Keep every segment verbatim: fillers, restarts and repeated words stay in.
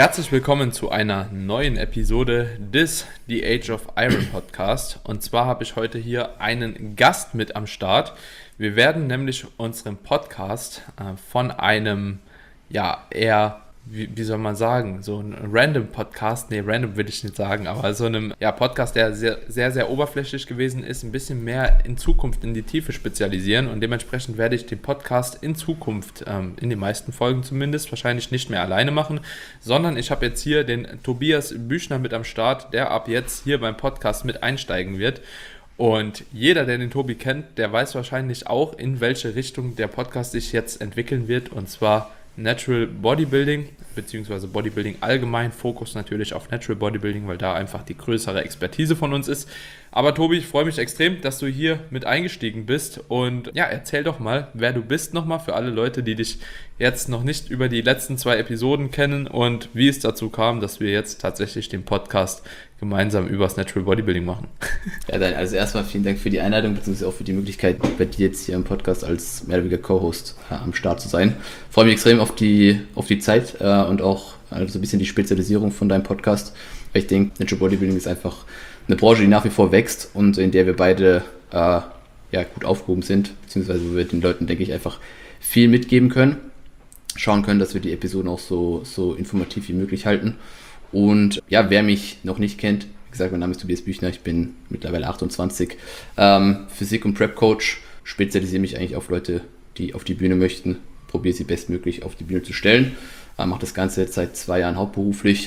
Herzlich willkommen zu einer neuen Episode des The Age of Iron Podcast. Und zwar habe ich heute hier einen Gast mit am Start. Wir werden nämlich unseren Podcast äh, von einem, ja, eher, wie, wie soll man sagen, so ein random Podcast, nee, random will ich nicht sagen, aber so einem ja, Podcast, der sehr, sehr, sehr oberflächlich gewesen ist, ein bisschen mehr in Zukunft in die Tiefe spezialisieren. Und dementsprechend werde ich den Podcast in Zukunft, ähm, in den meisten Folgen zumindest, wahrscheinlich nicht mehr alleine machen, sondern ich habe jetzt hier den Tobias Büchner mit am Start, der ab jetzt hier beim Podcast mit einsteigen wird. Und jeder, der den Tobi kennt, der weiß wahrscheinlich auch, in welche Richtung der Podcast sich jetzt entwickeln wird, und zwar Natural Bodybuilding, beziehungsweise Bodybuilding allgemein, Fokus natürlich auf Natural Bodybuilding, weil da einfach die größere Expertise von uns ist. Aber Tobi, ich freue mich extrem, dass du hier mit eingestiegen bist, und ja, erzähl doch mal, wer du bist nochmal für alle Leute, die dich jetzt noch nicht über die letzten zwei Episoden kennen und wie es dazu kam, dass wir jetzt tatsächlich den Podcast gemeinsam über das Natural Bodybuilding machen. Ja, dann also erstmal vielen Dank für die Einladung, beziehungsweise auch für die Möglichkeit, bei dir jetzt hier im Podcast als mehr oder weniger Co-Host äh, am Start zu sein. Ich freue mich extrem auf die, auf die Zeit äh, und auch also so ein bisschen die Spezialisierung von deinem Podcast. Weil ich denke, Natural Bodybuilding ist einfach eine Branche, die nach wie vor wächst und in der wir beide äh, ja, gut aufgehoben sind, beziehungsweise wo wir den Leuten, denke ich, einfach viel mitgeben können, schauen können, dass wir die Episoden auch so, so informativ wie möglich halten. Und ja, wer mich noch nicht kennt, wie gesagt, mein Name ist Tobias Büchner, ich bin mittlerweile achtundzwanzig, ähm, Physik- und Prep-Coach, spezialisiere mich eigentlich auf Leute, die auf die Bühne möchten, probiere sie bestmöglich auf die Bühne zu stellen, äh, mache das Ganze jetzt seit zwei Jahren hauptberuflich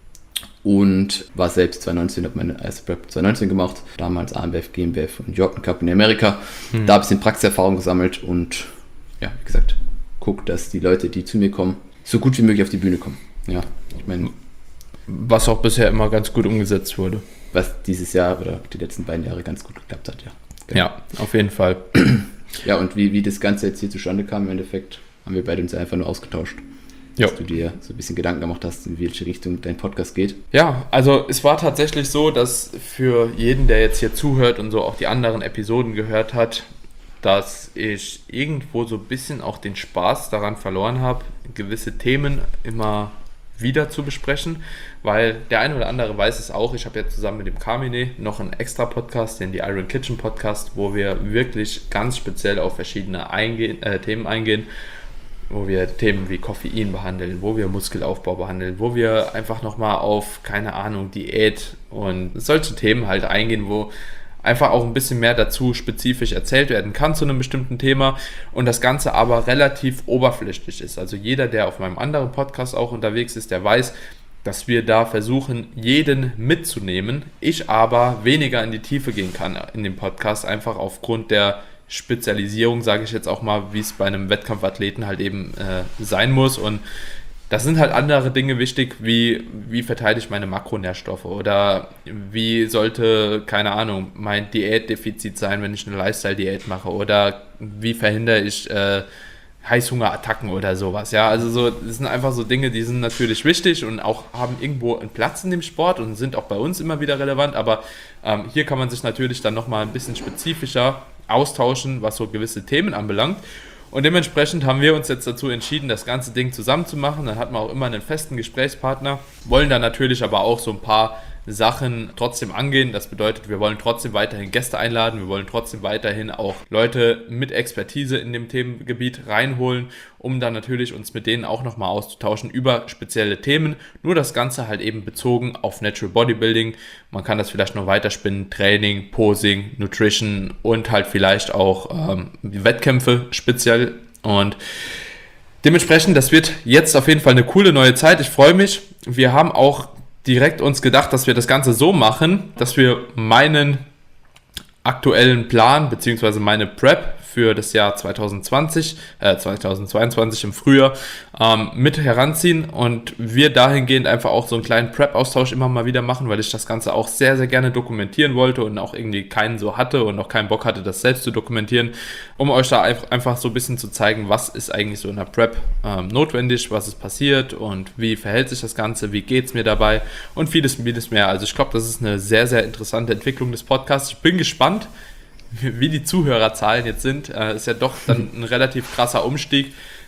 und war selbst zwanzig neunzehn, habe meine erste Prep zwanzig neunzehn gemacht, damals A M B F, G M B F und Jordan Cup in Amerika, hm. da habe ich ein bisschen Praxiserfahrung gesammelt und ja, wie gesagt, gucke, dass die Leute, die zu mir kommen, so gut wie möglich auf die Bühne kommen. Ja, ich meine, was auch bisher immer ganz gut umgesetzt wurde. Was dieses Jahr oder die letzten beiden Jahre ganz gut geklappt hat, ja. Genau. Ja, auf jeden Fall. Ja, und wie, wie das Ganze jetzt hier zustande kam, im Endeffekt, haben wir beide uns einfach nur ausgetauscht. Jo. Dass du dir so ein bisschen Gedanken gemacht hast, in welche Richtung dein Podcast geht. Ja, also es war tatsächlich so, dass für jeden, der jetzt hier zuhört und so auch die anderen Episoden gehört hat, dass ich irgendwo so ein bisschen auch den Spaß daran verloren habe, gewisse Themen immer wieder zu besprechen, weil der eine oder andere weiß es auch, ich habe ja zusammen mit dem Carmine noch einen extra Podcast, den die Iron Kitchen Podcast, wo wir wirklich ganz speziell auf verschiedene eingehen, äh, Themen eingehen, wo wir Themen wie Koffein behandeln, wo wir Muskelaufbau behandeln, wo wir einfach nochmal auf, keine Ahnung, Diät und solche Themen halt eingehen, wo einfach auch ein bisschen mehr dazu spezifisch erzählt werden kann zu einem bestimmten Thema und das Ganze aber relativ oberflächlich ist. Also jeder, der auf meinem anderen Podcast auch unterwegs ist, der weiß, dass wir da versuchen, jeden mitzunehmen. Ich aber weniger in die Tiefe gehen kann in dem Podcast, einfach aufgrund der Spezialisierung, sage ich jetzt auch mal, wie es bei einem Wettkampfathleten halt eben äh, sein muss. Und das sind halt andere Dinge wichtig, wie wie verteile ich meine Makronährstoffe oder wie sollte, keine Ahnung, mein Diätdefizit sein, wenn ich eine Lifestyle-Diät mache oder wie verhindere ich äh, Heißhungerattacken oder sowas. Ja, also so, das sind einfach so Dinge, die sind natürlich wichtig und auch haben irgendwo einen Platz in dem Sport und sind auch bei uns immer wieder relevant, aber ähm, hier kann man sich natürlich dann nochmal ein bisschen spezifischer austauschen, was so gewisse Themen anbelangt. Und dementsprechend haben wir uns jetzt dazu entschieden, das ganze Ding zusammen zu machen. Dann hat man auch immer einen festen Gesprächspartner, wollen dann natürlich aber auch so ein paar Sachen trotzdem angehen. Das bedeutet, wir wollen trotzdem weiterhin Gäste einladen, wir wollen trotzdem weiterhin auch Leute mit Expertise in dem Themengebiet reinholen, um dann natürlich uns mit denen auch nochmal auszutauschen über spezielle Themen. Nur das Ganze halt eben bezogen auf Natural Bodybuilding. Man kann das vielleicht noch weiterspinnen, Training, Posing, Nutrition und halt vielleicht auch ähm, Wettkämpfe speziell. Und dementsprechend, das wird jetzt auf jeden Fall eine coole neue Zeit. Ich freue mich. Wir haben auch direkt uns gedacht, dass wir das Ganze so machen, dass wir meinen aktuellen Plan bzw. meine Prep für das Jahr zwanzig zwanzig, äh, zwanzig zweiundzwanzig im Frühjahr ähm, mit heranziehen und wir dahingehend einfach auch so einen kleinen Prep-Austausch immer mal wieder machen, weil ich das Ganze auch sehr, sehr gerne dokumentieren wollte und auch irgendwie keinen so hatte und auch keinen Bock hatte, das selbst zu dokumentieren, um euch da einfach so ein bisschen zu zeigen, was ist eigentlich so in der Prep ähm, notwendig, was ist passiert und wie verhält sich das Ganze, wie geht es mir dabei und vieles, vieles mehr. Also ich glaube, das ist eine sehr, sehr interessante Entwicklung des Podcasts. Ich bin gespannt, wie die Zuhörerzahlen jetzt sind. Äh, ist ja doch dann ein relativ krasser Umstieg.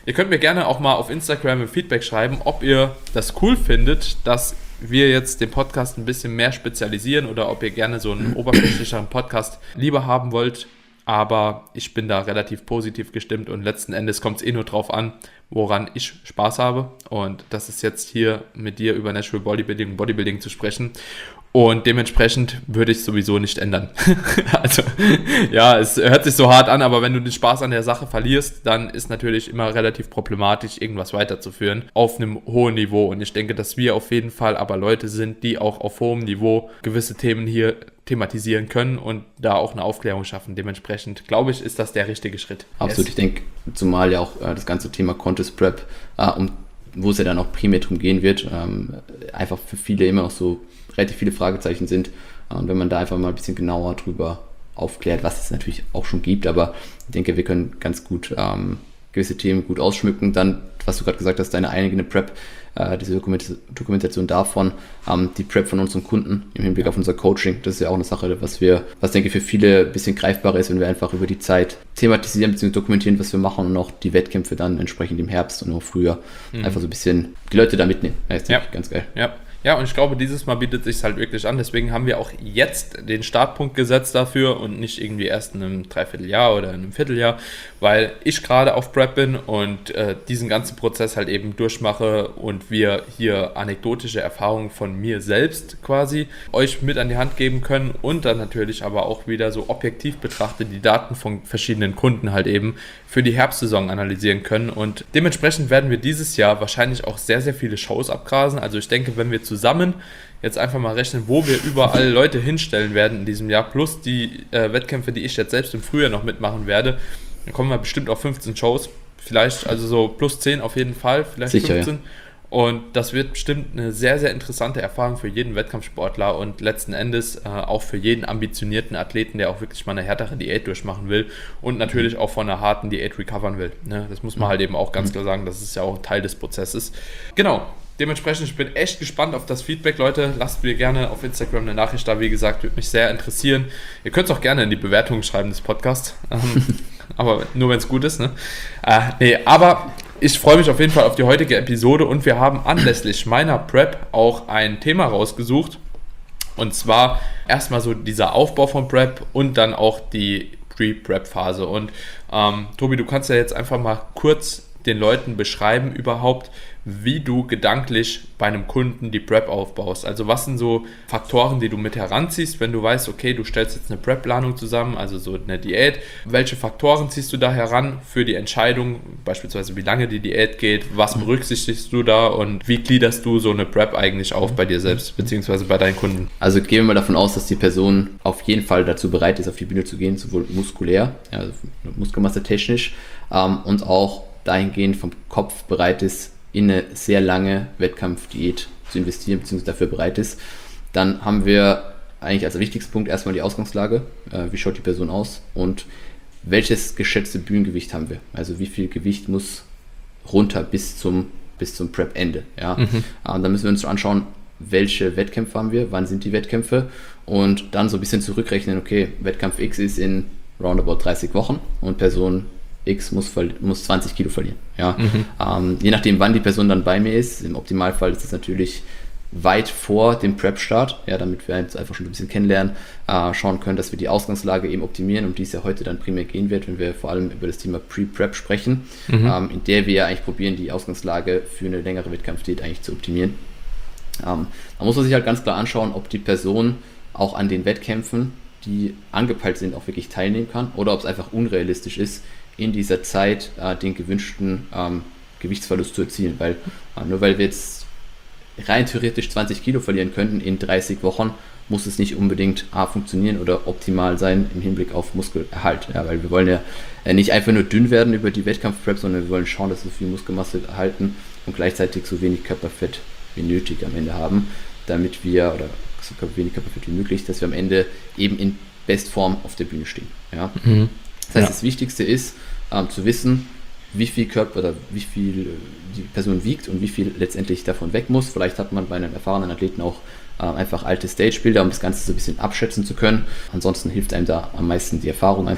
Ihr könnt mir gerne auch mal auf Instagram ein Feedback schreiben, ob ihr das cool findet, dass wir jetzt den Podcast ein bisschen mehr spezialisieren oder ob ihr gerne so einen oberflächlicheren Podcast lieber haben wollt. Aber ich bin da relativ positiv gestimmt und letzten Endes kommt es eh nur drauf an, woran ich Spaß habe. Und das ist jetzt hier mit dir über Natural Bodybuilding und Bodybuilding zu sprechen. Und dementsprechend würde ich es sowieso nicht ändern. Also, ja, es hört sich so hart an, aber wenn du den Spaß an der Sache verlierst, dann ist natürlich immer relativ problematisch, irgendwas weiterzuführen auf einem hohen Niveau. Und ich denke, dass wir auf jeden Fall aber Leute sind, die auch auf hohem Niveau gewisse Themen hier thematisieren können und da auch eine Aufklärung schaffen. Dementsprechend, glaube ich, ist das der richtige Schritt. Absolut, yes. Ich denke, zumal ja auch äh, das ganze Thema Contest Prep, äh, um, wo es ja dann auch primär drum gehen wird, ähm, einfach für viele immer noch so relativ viele Fragezeichen sind. Und wenn man da einfach mal ein bisschen genauer drüber aufklärt, was es natürlich auch schon gibt, aber ich denke, wir können ganz gut ähm, gewisse Themen gut ausschmücken. Dann, was du gerade gesagt hast, deine eigene Prep, äh, diese Dokument- Dokumentation davon, ähm, die Prep von unseren Kunden im Hinblick auf unser Coaching, das ist ja auch eine Sache, was wir, was denke ich für viele ein bisschen greifbarer ist, wenn wir einfach über die Zeit thematisieren bzw. dokumentieren, was wir machen und auch die Wettkämpfe dann entsprechend im Herbst und auch früher mhm. einfach so ein bisschen die Leute da mitnehmen. Das ist ja ganz geil. Ja. Ja, und ich glaube, dieses Mal bietet es sich halt wirklich an. Deswegen haben wir auch jetzt den Startpunkt gesetzt dafür und nicht irgendwie erst in einem Dreivierteljahr oder in einem Vierteljahr, weil ich gerade auf Prep bin und äh, diesen ganzen Prozess halt eben durchmache und wir hier anekdotische Erfahrungen von mir selbst quasi euch mit an die Hand geben können und dann natürlich aber auch wieder so objektiv betrachtet die Daten von verschiedenen Kunden halt eben für die Herbstsaison analysieren können. Und dementsprechend werden wir dieses Jahr wahrscheinlich auch sehr, sehr viele Shows abgrasen. Also ich denke, wenn wir zusammen jetzt einfach mal rechnen, wo wir überall Leute hinstellen werden in diesem Jahr, plus die äh, Wettkämpfe, die ich jetzt selbst im Frühjahr noch mitmachen werde, dann kommen wir bestimmt auf fünfzehn Shows. Vielleicht, also so plus zehn auf jeden Fall, vielleicht Sicher, fünfzehn. Ja. Und das wird bestimmt eine sehr, sehr interessante Erfahrung für jeden Wettkampfsportler und letzten Endes äh, auch für jeden ambitionierten Athleten, der auch wirklich mal eine härtere Diät durchmachen will und natürlich auch von einer harten Diät recovern will. Ne? Das muss man halt eben auch ganz klar sagen, das ist ja auch ein Teil des Prozesses. Genau. Dementsprechend, ich bin echt gespannt auf das Feedback, Leute. Lasst mir gerne auf Instagram eine Nachricht da, wie gesagt, würde mich sehr interessieren. Ihr könnt es auch gerne in die Bewertung schreiben des Podcasts, ähm, aber nur wenn es gut ist. Ne? Äh, nee, aber ich freue mich auf jeden Fall auf die heutige Episode und wir haben anlässlich meiner Prep auch ein Thema rausgesucht und zwar erstmal so dieser Aufbau von Prep und dann auch die Pre-Prep-Phase. Und ähm, Tobi, du kannst ja jetzt einfach mal kurz den Leuten beschreiben überhaupt, wie du gedanklich bei einem Kunden die Prep aufbaust. Also was sind so Faktoren, die du mit heranziehst, wenn du weißt, okay, du stellst jetzt eine Prep-Planung zusammen, also so eine Diät. Welche Faktoren ziehst du da heran für die Entscheidung, beispielsweise wie lange die Diät geht, was berücksichtigst du da und wie gliederst du so eine Prep eigentlich auf bei dir selbst, beziehungsweise bei deinen Kunden? Also gehen wir mal davon aus, dass die Person auf jeden Fall dazu bereit ist, auf die Bühne zu gehen, sowohl muskulär, also Muskelmasse technisch ähm, und auch dahingehend vom Kopf bereit ist, in eine sehr lange Wettkampfdiät zu investieren, beziehungsweise dafür bereit ist. Dann haben wir eigentlich als wichtigsten Punkt erstmal die Ausgangslage. Äh, wie schaut die Person aus und welches geschätzte Bühnengewicht haben wir? Also wie viel Gewicht muss runter bis zum, bis zum Prep-Ende? Ja? Mhm. Äh, dann müssen wir uns anschauen, welche Wettkämpfe haben wir, wann sind die Wettkämpfe und dann so ein bisschen zurückrechnen, okay, Wettkampf X ist in roundabout dreißig Wochen und Person X muss, muss zwanzig Kilo verlieren. Ja? Mhm. Ähm, je nachdem, wann die Person dann bei mir ist, im Optimalfall ist es natürlich weit vor dem Prep-Start, ja, damit wir uns einfach schon ein bisschen kennenlernen, äh, schauen können, dass wir die Ausgangslage eben optimieren, um die es ja heute dann primär gehen wird, wenn wir vor allem über das Thema Pre-Prep sprechen, mhm. ähm, in der wir ja eigentlich probieren, die Ausgangslage für eine längere Wettkampfdiät eigentlich zu optimieren. Ähm, da muss man sich halt ganz klar anschauen, ob die Person auch an den Wettkämpfen, die angepeilt sind, auch wirklich teilnehmen kann oder ob es einfach unrealistisch ist, in dieser Zeit äh, den gewünschten ähm, Gewichtsverlust zu erzielen, weil äh, nur weil wir jetzt rein theoretisch zwanzig Kilo verlieren könnten in dreißig Wochen, muss es nicht unbedingt A, funktionieren oder optimal sein im Hinblick auf Muskelerhalt, ja, weil wir wollen ja äh, nicht einfach nur dünn werden über die Wettkampfprep, sondern wir wollen schauen, dass wir so viel Muskelmasse erhalten und gleichzeitig so wenig Körperfett wie nötig am Ende haben, damit wir, oder so wenig Körperfett wie möglich, dass wir am Ende eben in Bestform auf der Bühne stehen. Ja. Mhm. Das heißt, ja. Das Wichtigste ist, ähm, zu wissen, wie viel Körper oder wie viel die Person wiegt und wie viel letztendlich davon weg muss. Vielleicht hat man bei einem erfahrenen Athleten auch äh, einfach alte Stagebilder, um das Ganze so ein bisschen abschätzen zu können. Ansonsten hilft einem da am meisten die Erfahrung einfach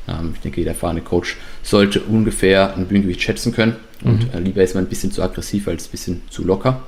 Ähm, ich denke, jeder erfahrene Coach sollte ungefähr ein Bühnengewicht schätzen können und mhm. äh, lieber ist man ein bisschen zu aggressiv als ein bisschen zu locker.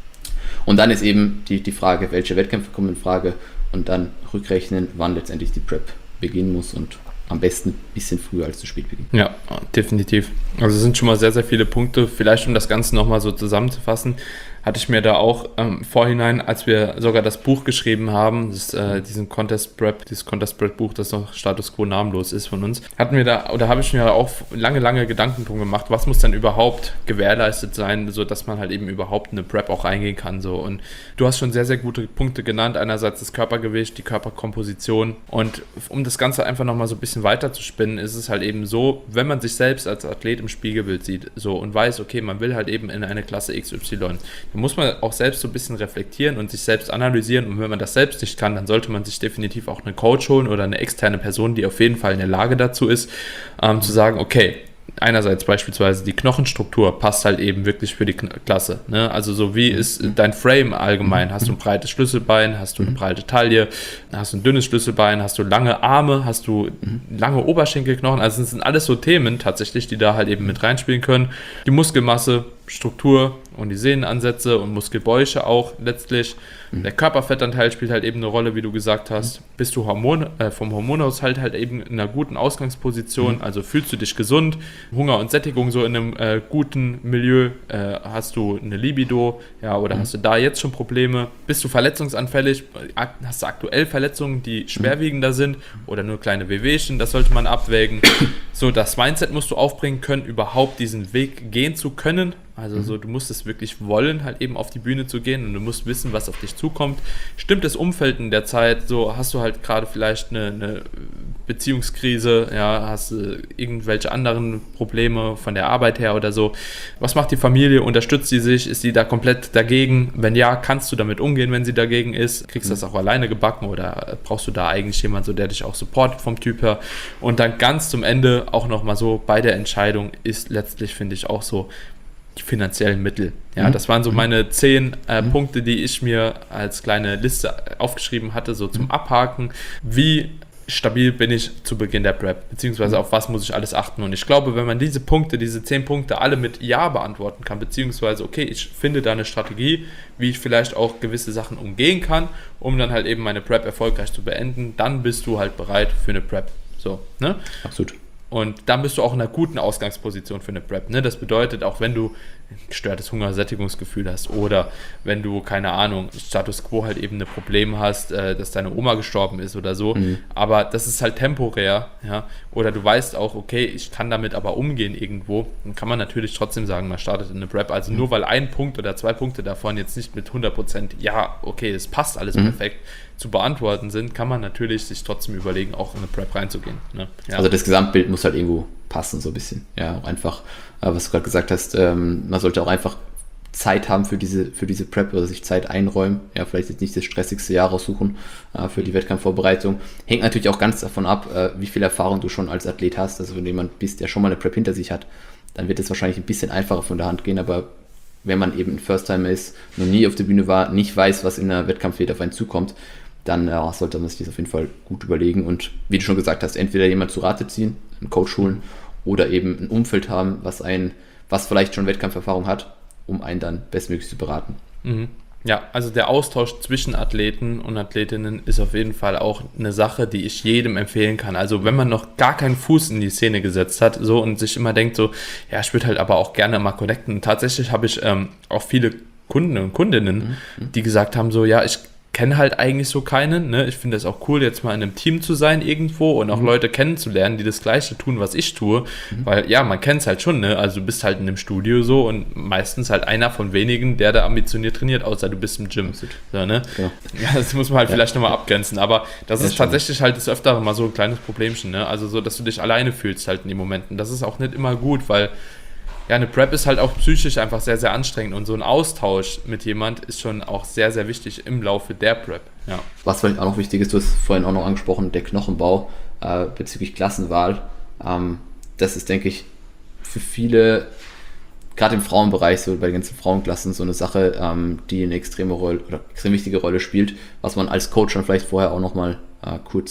Und dann ist eben die, die Frage, welche Wettkämpfe kommen in Frage und dann rückrechnen, wann letztendlich die Prep beginnen muss und am besten ein bisschen früher als zu spät beginnen. Ja, definitiv. Also es sind schon mal sehr, sehr viele Punkte. Vielleicht um das Ganze nochmal so zusammenzufassen, hatte ich mir da auch ähm, vorhinein, als wir sogar das Buch geschrieben haben, das, äh, diesen Contest Prep, dieses Contest Prep Buch, das noch Status Quo namenlos ist von uns, hatten wir da, oder habe ich mir auch lange, lange Gedanken drum gemacht, was muss dann überhaupt gewährleistet sein, so dass man halt eben überhaupt in eine Prep auch reingehen kann, so. Und du hast schon sehr, sehr gute Punkte genannt, einerseits das Körpergewicht, die Körperkomposition, und um das Ganze einfach nochmal so ein bisschen weiter zu spinnen, ist es halt eben so, wenn man sich selbst als Athlet im Spiegelbild sieht, so, und weiß, okay, man will halt eben in eine Klasse X Y, dann muss man auch selbst so ein bisschen reflektieren und sich selbst analysieren, und wenn man das selbst nicht kann, dann sollte man sich definitiv auch einen Coach holen oder eine externe Person, die auf jeden Fall in der Lage dazu ist, ähm, zu sagen, okay, einerseits beispielsweise die Knochenstruktur passt halt eben wirklich für die Klasse, ne? Also so wie ist dein Frame allgemein? Hast du ein breites Schlüsselbein? Hast du eine breite Taille? Hast du ein dünnes Schlüsselbein? Hast du lange Arme? Hast du lange Oberschenkelknochen? Also das sind alles so Themen tatsächlich, die da halt eben mit reinspielen können. Die Muskelmasse, Struktur und die Sehnenansätze und Muskelbäuche auch letztlich. Mhm. Der Körperfettanteil spielt halt eben eine Rolle, wie du gesagt hast. Mhm. Bist du Hormon, äh, vom Hormonhaushalt halt eben in einer guten Ausgangsposition, mhm. also fühlst du dich gesund, Hunger und Sättigung so in einem äh, guten Milieu, äh, hast du eine Libido, ja, oder mhm. hast du da jetzt schon Probleme? Bist du verletzungsanfällig? Hast du aktuell Verletzungen, die schwerwiegender sind oder nur kleine Wehwehchen? Das sollte man abwägen. So, das Mindset musst du aufbringen können, überhaupt diesen Weg gehen zu können. Also so, du musst es wirklich wollen, halt eben auf die Bühne zu gehen, und du musst wissen, was auf dich zukommt. Stimmt das Umfeld in der Zeit, so hast du halt gerade vielleicht eine, eine Beziehungskrise, ja, hast du irgendwelche anderen Probleme von der Arbeit her oder so. Was macht die Familie? Unterstützt sie sich? Ist sie da komplett dagegen? Wenn ja, kannst du damit umgehen, wenn sie dagegen ist? Kriegst du das auch alleine gebacken oder brauchst du da eigentlich jemanden, so, der dich auch supportet vom Typ her? Und dann ganz zum Ende auch nochmal so, bei der Entscheidung ist letztlich, finde ich, auch so, die finanziellen Mittel. Ja, mhm. das waren so meine zehn äh, mhm. Punkte, die ich mir als kleine Liste aufgeschrieben hatte, so zum Abhaken. Wie stabil bin ich zu Beginn der Prep, beziehungsweise auf was muss ich alles achten? Und ich glaube, wenn man diese Punkte, diese zehn Punkte alle mit Ja beantworten kann, beziehungsweise, okay, ich finde da eine Strategie, wie ich vielleicht auch gewisse Sachen umgehen kann, um dann halt eben meine Prep erfolgreich zu beenden, dann bist du halt bereit für eine Prep. So, ne? Absolut. Und dann bist du auch in einer guten Ausgangsposition für eine Prep. Ne? Das bedeutet, auch wenn du ein gestörtes Hungersättigungsgefühl hast oder wenn du, keine Ahnung, Status Quo halt eben ein Problem hast, äh, dass deine Oma gestorben ist oder so, mhm. aber das ist halt temporär, ja, oder du weißt auch, okay, ich kann damit aber umgehen irgendwo, dann kann man natürlich trotzdem sagen, man startet in eine Prep, also mhm. nur weil ein Punkt oder zwei Punkte davon jetzt nicht mit hundert Prozent, ja, okay, es passt alles mhm. perfekt, zu beantworten sind, kann man natürlich sich trotzdem überlegen, auch in eine Prep reinzugehen. Ne? Ja. Also das Gesamtbild muss halt irgendwo passen, so ein bisschen. Ja, auch einfach, was du gerade gesagt hast, ähm, man sollte auch einfach Zeit haben für diese, für diese Prep oder sich Zeit einräumen. Ja, vielleicht jetzt nicht das stressigste Jahr raussuchen äh, für die Wettkampfvorbereitung. Hängt natürlich auch ganz davon ab, äh, wie viel Erfahrung du schon als Athlet hast. Also wenn du jemand bist, der schon mal eine Prep hinter sich hat, dann wird es wahrscheinlich ein bisschen einfacher von der Hand gehen, aber wenn man eben ein First-Timer ist, noch nie auf der Bühne war, nicht weiß, was in der Wettkampfwelt auf einen zukommt, dann ja, sollte man sich das auf jeden Fall gut überlegen und wie du schon gesagt hast, entweder jemand zu Rate ziehen, einen Coach holen oder eben ein Umfeld haben, was einen, was vielleicht schon Wettkampferfahrung hat, um einen dann bestmöglich zu beraten. Mhm. Ja, also der Austausch zwischen Athleten und Athletinnen ist auf jeden Fall auch eine Sache, die ich jedem empfehlen kann. Also wenn man noch gar keinen Fuß in die Szene gesetzt hat so und sich immer denkt so, ja, ich würde halt aber auch gerne mal connecten. Und tatsächlich habe ich ähm, auch viele Kunden und Kundinnen, mhm. die gesagt haben so, ja, ich kenne halt eigentlich so keinen, ne? Ich finde es auch cool, jetzt mal in einem Team zu sein irgendwo und auch mhm. Leute kennenzulernen, die das Gleiche tun, was ich tue, mhm. weil ja, man kennt es halt schon, ne? Also du bist halt in einem Studio so und meistens halt einer von wenigen, der da ambitioniert trainiert, außer du bist im Gym. So, ne? Ja. Ja, das muss man halt ja. vielleicht nochmal abgrenzen, aber das ja, ist tatsächlich halt das Öfteren mal so ein kleines Problemchen, ne? Also so, dass du dich alleine fühlst halt in den Momenten. Das ist auch nicht immer gut, weil ja, eine Prep ist halt auch psychisch einfach sehr, sehr anstrengend und so ein Austausch mit jemand ist schon auch sehr, sehr wichtig im Laufe der Prep. Ja. Was vielleicht auch noch wichtig ist, du hast vorhin auch noch angesprochen, der Knochenbau äh, bezüglich Klassenwahl. Ähm, das ist, denke ich, für viele, gerade im Frauenbereich, so bei den ganzen Frauenklassen, so eine Sache, ähm, die eine extreme Rolle oder extrem wichtige Rolle spielt, was man als Coach dann vielleicht vorher auch nochmal äh, kurz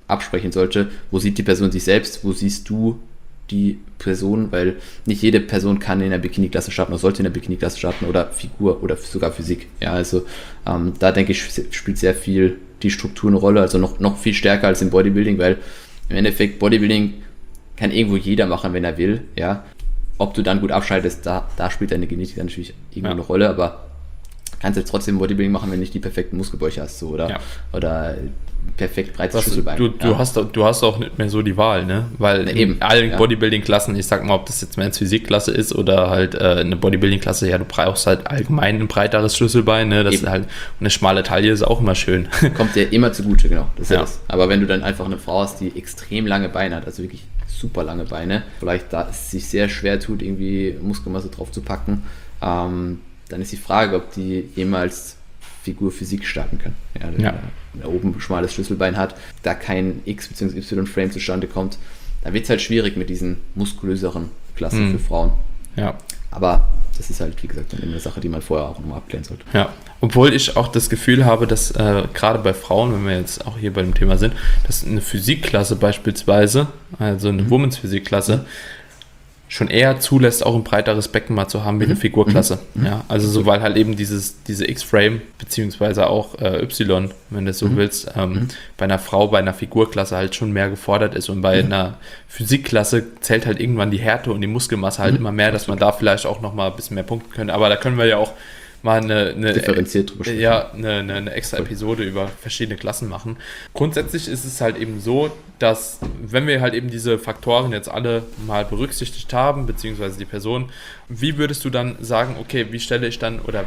absprechen sollte, wo sieht die Person sich selbst, wo siehst du die Person, weil nicht jede Person kann in der Bikini-Klasse starten oder sollte in der Bikini-Klasse starten oder Figur oder sogar Physik. Ja, also ähm, da denke ich, spielt sehr viel die Struktur eine Rolle, also noch, noch viel stärker als im Bodybuilding, weil im Endeffekt Bodybuilding kann irgendwo jeder machen, wenn er will. Ja, ob du dann gut abschaltest, da, da spielt deine Genetik dann natürlich irgendwo ja. eine Rolle, aber kannst du trotzdem Bodybuilding machen, wenn du nicht die perfekten Muskelbäuche hast, so, oder, ja. oder perfekt breites Schlüsselbein. Du, du, ja. hast, du hast auch nicht mehr so die Wahl, ne? Weil in eben, allen ja. Bodybuilding-Klassen, ich sag mal, ob das jetzt mehr eine Physikklasse ist oder halt äh, eine Bodybuilding-Klasse, ja, du brauchst halt allgemein ein breiteres Schlüsselbein, ne? Das ist halt, und eine schmale Taille ist auch immer schön. Kommt dir immer zugute, genau. Das ist ja. ja das. Aber wenn du dann einfach eine Frau hast, die extrem lange Beine hat, also wirklich super lange Beine, vielleicht da es sich sehr schwer tut, irgendwie Muskelmasse drauf zu packen, ähm, dann ist die Frage, ob die jemals Figur Physik starten kann. Ja, wenn ja. er oben ein schmales Schlüsselbein hat, da kein X- bzw. Y-Frame zustande kommt, da wird es halt schwierig mit diesen muskulöseren Klassen mhm. für Frauen. Ja. Aber das ist halt, wie gesagt, dann eine Sache, die man vorher auch nochmal abklären sollte. Ja, obwohl ich auch das Gefühl habe, dass äh, gerade bei Frauen, wenn wir jetzt auch hier bei dem Thema sind, dass eine Physikklasse beispielsweise, also eine mhm. Women's Physikklasse, mhm. schon eher zulässt, auch ein breiteres Becken mal zu haben wie eine Figurklasse. Mhm. Ja, also so, weil halt eben dieses, diese X-Frame, beziehungsweise auch äh, Y, wenn du es so mhm. willst, ähm, mhm. bei einer Frau, bei einer Figurklasse halt schon mehr gefordert ist und bei mhm. einer Physikklasse zählt halt irgendwann die Härte und die Muskelmasse halt mhm. immer mehr, dass man da vielleicht auch noch mal ein bisschen mehr punkten könnte. Aber da können wir ja auch mal eine, eine, differenziert drüber sprechen. Ja, eine, eine, eine extra Episode über verschiedene Klassen machen. Grundsätzlich ist es halt eben so, dass wenn wir halt eben diese Faktoren jetzt alle mal berücksichtigt haben, beziehungsweise die Person, wie würdest du dann sagen, okay, wie stelle ich dann oder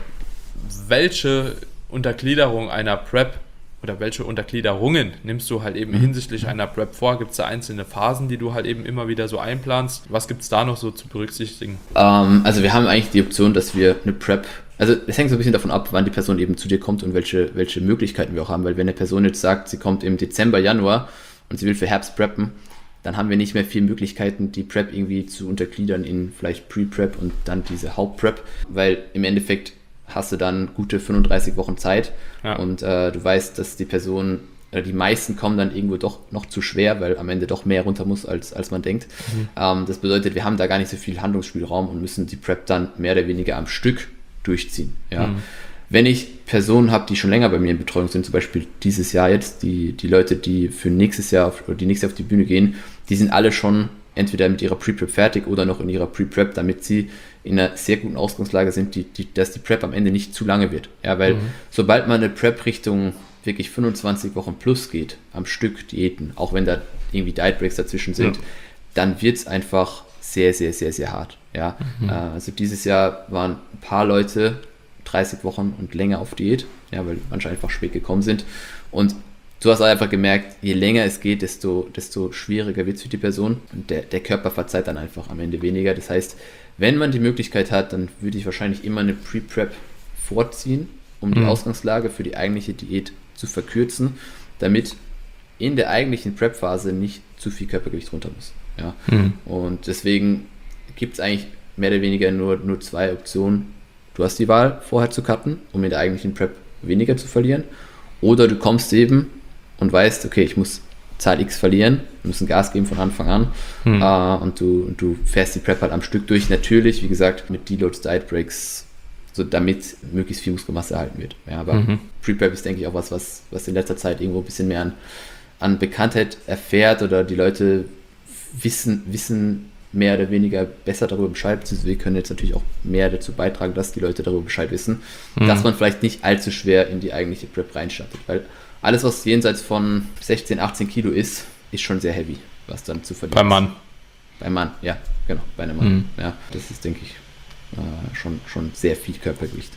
welche Untergliederung einer Prep oder welche Untergliederungen nimmst du halt eben mhm. hinsichtlich einer Prep vor? Gibt es da einzelne Phasen, die du halt eben immer wieder so einplanst? Was gibt es da noch so zu berücksichtigen? Ähm, also wir haben eigentlich die Option, dass wir eine Prep, also es hängt so ein bisschen davon ab, wann die Person eben zu dir kommt und welche, welche Möglichkeiten wir auch haben, weil wenn eine Person jetzt sagt, sie kommt im Dezember, Januar und sie will für Herbst preppen, dann haben wir nicht mehr viel Möglichkeiten, die Prep irgendwie zu untergliedern in vielleicht Pre-Prep und dann diese Haupt-Prep, weil im Endeffekt hast du dann gute fünfunddreißig Wochen Zeit ja. und äh, du weißt, dass die Person, oder die meisten kommen dann irgendwo doch noch zu schwer, weil am Ende doch mehr runter muss, als, als man denkt. Mhm. Ähm, das bedeutet, wir haben da gar nicht so viel Handlungsspielraum und müssen die Prep dann mehr oder weniger am Stück durchziehen. Ja. Mhm. Wenn ich Personen habe, die schon länger bei mir in Betreuung sind, zum Beispiel dieses Jahr jetzt, die, die Leute, die für nächstes Jahr auf, oder die nächstes Jahr auf die Bühne gehen, die sind alle schon entweder mit ihrer Pre-Prep fertig oder noch in ihrer Pre-Prep, damit sie in einer sehr guten Ausgangslage sind, die, die, dass die Prep am Ende nicht zu lange wird. Ja, weil mhm. sobald man eine Prep Richtung wirklich fünfundzwanzig Wochen plus geht, am Stück Diäten, auch wenn da irgendwie Diet Breaks dazwischen sind, ja. dann wird es einfach sehr, sehr, sehr, sehr hart. Ja? Mhm. Also dieses Jahr waren ein paar Leute dreißig Wochen und länger auf Diät, ja, weil manche einfach spät gekommen sind. Und du hast einfach gemerkt, je länger es geht, desto, desto schwieriger wird es für die Person. Und der, der Körper verzeiht dann einfach am Ende weniger. Das heißt, wenn man die Möglichkeit hat, dann würde ich wahrscheinlich immer eine Pre-Prep vorziehen, um die mhm. Ausgangslage für die eigentliche Diät zu verkürzen, damit in der eigentlichen Prep-Phase nicht zu viel Körpergewicht runter muss. Ja? Mhm. Und deswegen gibt es eigentlich mehr oder weniger nur, nur zwei Optionen. Du hast die Wahl, vorher zu cutten, um in der eigentlichen Prep weniger zu verlieren. Oder du kommst eben und weißt, okay, ich muss Zahl X verlieren, wir müssen Gas geben von Anfang an mhm. äh, und, du, und du fährst die Prep halt am Stück durch. Natürlich, wie gesagt, mit Deloads, Diet Breaks, so damit möglichst viel Muskelmasse erhalten wird. Ja, aber mhm. Pre-Prep ist, denke ich, auch was, was, was in letzter Zeit irgendwo ein bisschen mehr an, an Bekanntheit erfährt oder die Leute wissen, wissen mehr oder weniger besser darüber Bescheid, beziehungsweise wir können jetzt natürlich auch mehr dazu beitragen, dass die Leute darüber Bescheid wissen, mhm. dass man vielleicht nicht allzu schwer in die eigentliche Prep reinstartet, weil alles, was jenseits von sechzehn, achtzehn Kilo ist, ist schon sehr heavy, was dann zu verlieren Beim Mann. Beim Mann, ja, genau, bei einem Mann. Mhm. Ja, das ist, denke ich, äh, schon, schon sehr viel Körpergewicht.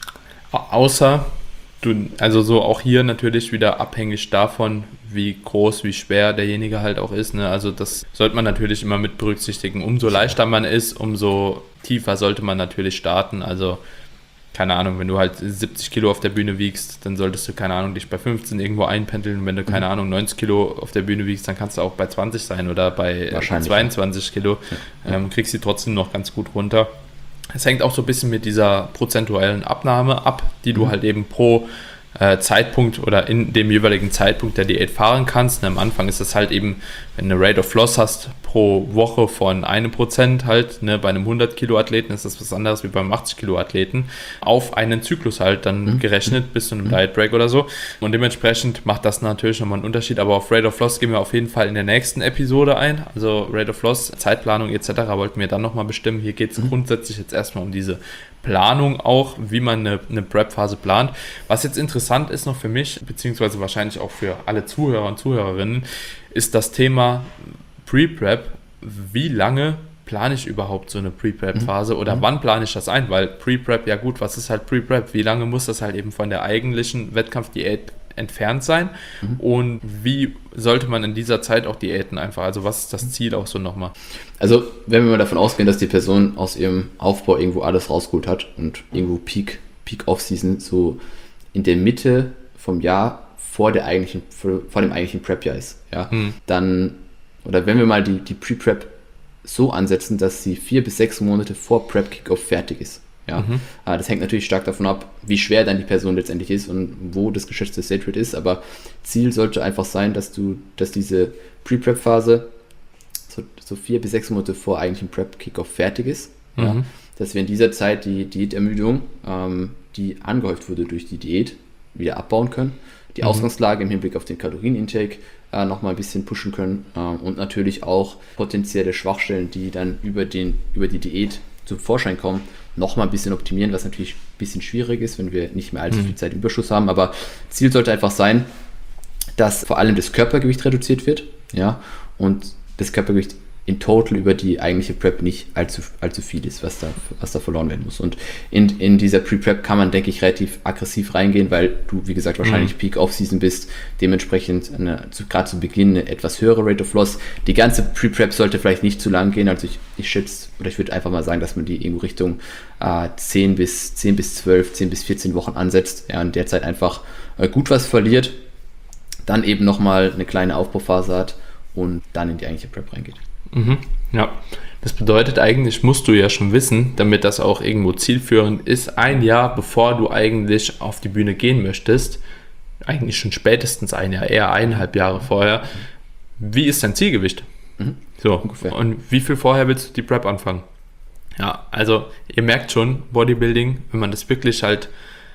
Außer, du, also so auch hier natürlich wieder abhängig davon, wie groß, wie schwer derjenige halt auch ist. Ne? Also das sollte man natürlich immer mit berücksichtigen. Umso leichter man ist, umso tiefer sollte man natürlich starten. Also keine Ahnung, wenn du halt siebzig Kilo auf der Bühne wiegst, dann solltest du, keine Ahnung, dich bei fünfzehn irgendwo einpendeln. Wenn du, keine mhm. Ahnung, neunzig Kilo auf der Bühne wiegst, dann kannst du auch bei zwanzig sein oder bei zweiundzwanzig Kilo. Ja. Ähm, kriegst sie trotzdem noch ganz gut runter. Es hängt auch so ein bisschen mit dieser prozentuellen Abnahme ab, die du mhm. halt eben pro äh, Zeitpunkt oder in dem jeweiligen Zeitpunkt der Diät fahren kannst. Und am Anfang ist das halt eben, wenn du eine Rate of Loss hast pro Woche von einem Prozent halt, ne, bei einem hundert Kilo Athleten ist das was anderes wie beim achtzig Kilo Athleten, auf einen Zyklus halt dann mhm. gerechnet bis zu einem mhm. Diet Break oder so. Und dementsprechend macht das natürlich nochmal einen Unterschied, aber auf Rate of Loss gehen wir auf jeden Fall in der nächsten Episode ein. Also Rate of Loss, Zeitplanung et cetera wollten wir dann nochmal bestimmen. Hier geht es mhm. grundsätzlich jetzt erstmal um diese Planung auch, wie man eine, eine Prep-Phase plant. Was jetzt interessant ist noch für mich, beziehungsweise wahrscheinlich auch für alle Zuhörer und Zuhörerinnen, ist das Thema Pre-Prep. Wie lange plane ich überhaupt so eine Pre-Prep-Phase oder mhm. wann plane ich das ein? Weil Pre-Prep, ja gut, was ist halt Pre-Prep? Wie lange muss das halt eben von der eigentlichen Wettkampfdiät entfernt sein? Mhm. Und wie sollte man in dieser Zeit auch diäten einfach? Also was ist das Ziel auch so nochmal? Also wenn wir mal davon ausgehen, dass die Person aus ihrem Aufbau irgendwo alles rausgeholt hat und irgendwo Peak, Peak Off-Season so in der Mitte vom Jahr vor der eigentlichen, vor dem eigentlichen Prep-Jahr ist, ja, mhm. dann, oder wenn wir mal die, die Pre-Prep so ansetzen, dass sie vier bis sechs Monate vor Prep-Kickoff fertig ist. Ja, mhm. Das hängt natürlich stark davon ab, wie schwer dann die Person letztendlich ist und wo das geschätzte State Rate ist, aber Ziel sollte einfach sein, dass du, dass diese Pre-Prep-Phase so, so vier bis sechs Monate vor eigentlichem Prep-Kickoff fertig ist, mhm. ja, dass wir in dieser Zeit die Diätermüdung, ähm, die angehäuft wurde durch die Diät, wieder abbauen können, die mhm. Ausgangslage im Hinblick auf den Kalorienintake äh, nochmal ein bisschen pushen können äh, und natürlich auch potenzielle Schwachstellen, die dann über, den, über die Diät zum Vorschein kommen, nochmal ein bisschen optimieren, was natürlich ein bisschen schwierig ist, wenn wir nicht mehr allzu viel Zeit im Überschuss haben, aber Ziel sollte einfach sein, dass vor allem das Körpergewicht reduziert wird, ja, und das Körpergewicht in total über die eigentliche Prep nicht allzu, allzu viel ist, was da, was da verloren werden muss. Und in, in dieser Pre-Prep kann man, denke ich, relativ aggressiv reingehen, weil du, wie gesagt, wahrscheinlich mhm. Peak Off-Season bist, dementsprechend gerade zu Beginn eine etwas höhere Rate of Loss. Die ganze Pre-Prep sollte vielleicht nicht zu lang gehen, also ich, ich schätze, oder ich würde einfach mal sagen, dass man die irgendwo Richtung äh, zehn bis zwölf, zehn bis vierzehn Wochen ansetzt, ja, in der Zeit einfach äh, gut was verliert, dann eben nochmal eine kleine Aufbauphase hat und dann in die eigentliche Prep reingeht. Mhm, ja, das bedeutet eigentlich, musst du ja schon wissen, damit das auch irgendwo zielführend ist, ein Jahr bevor du eigentlich auf die Bühne gehen möchtest, eigentlich schon spätestens ein Jahr, eher eineinhalb Jahre vorher, wie ist dein Zielgewicht? Mhm. So, ungefähr. Und wie viel vorher willst du die Prep anfangen? Ja, also ihr merkt schon, Bodybuilding, wenn man das wirklich halt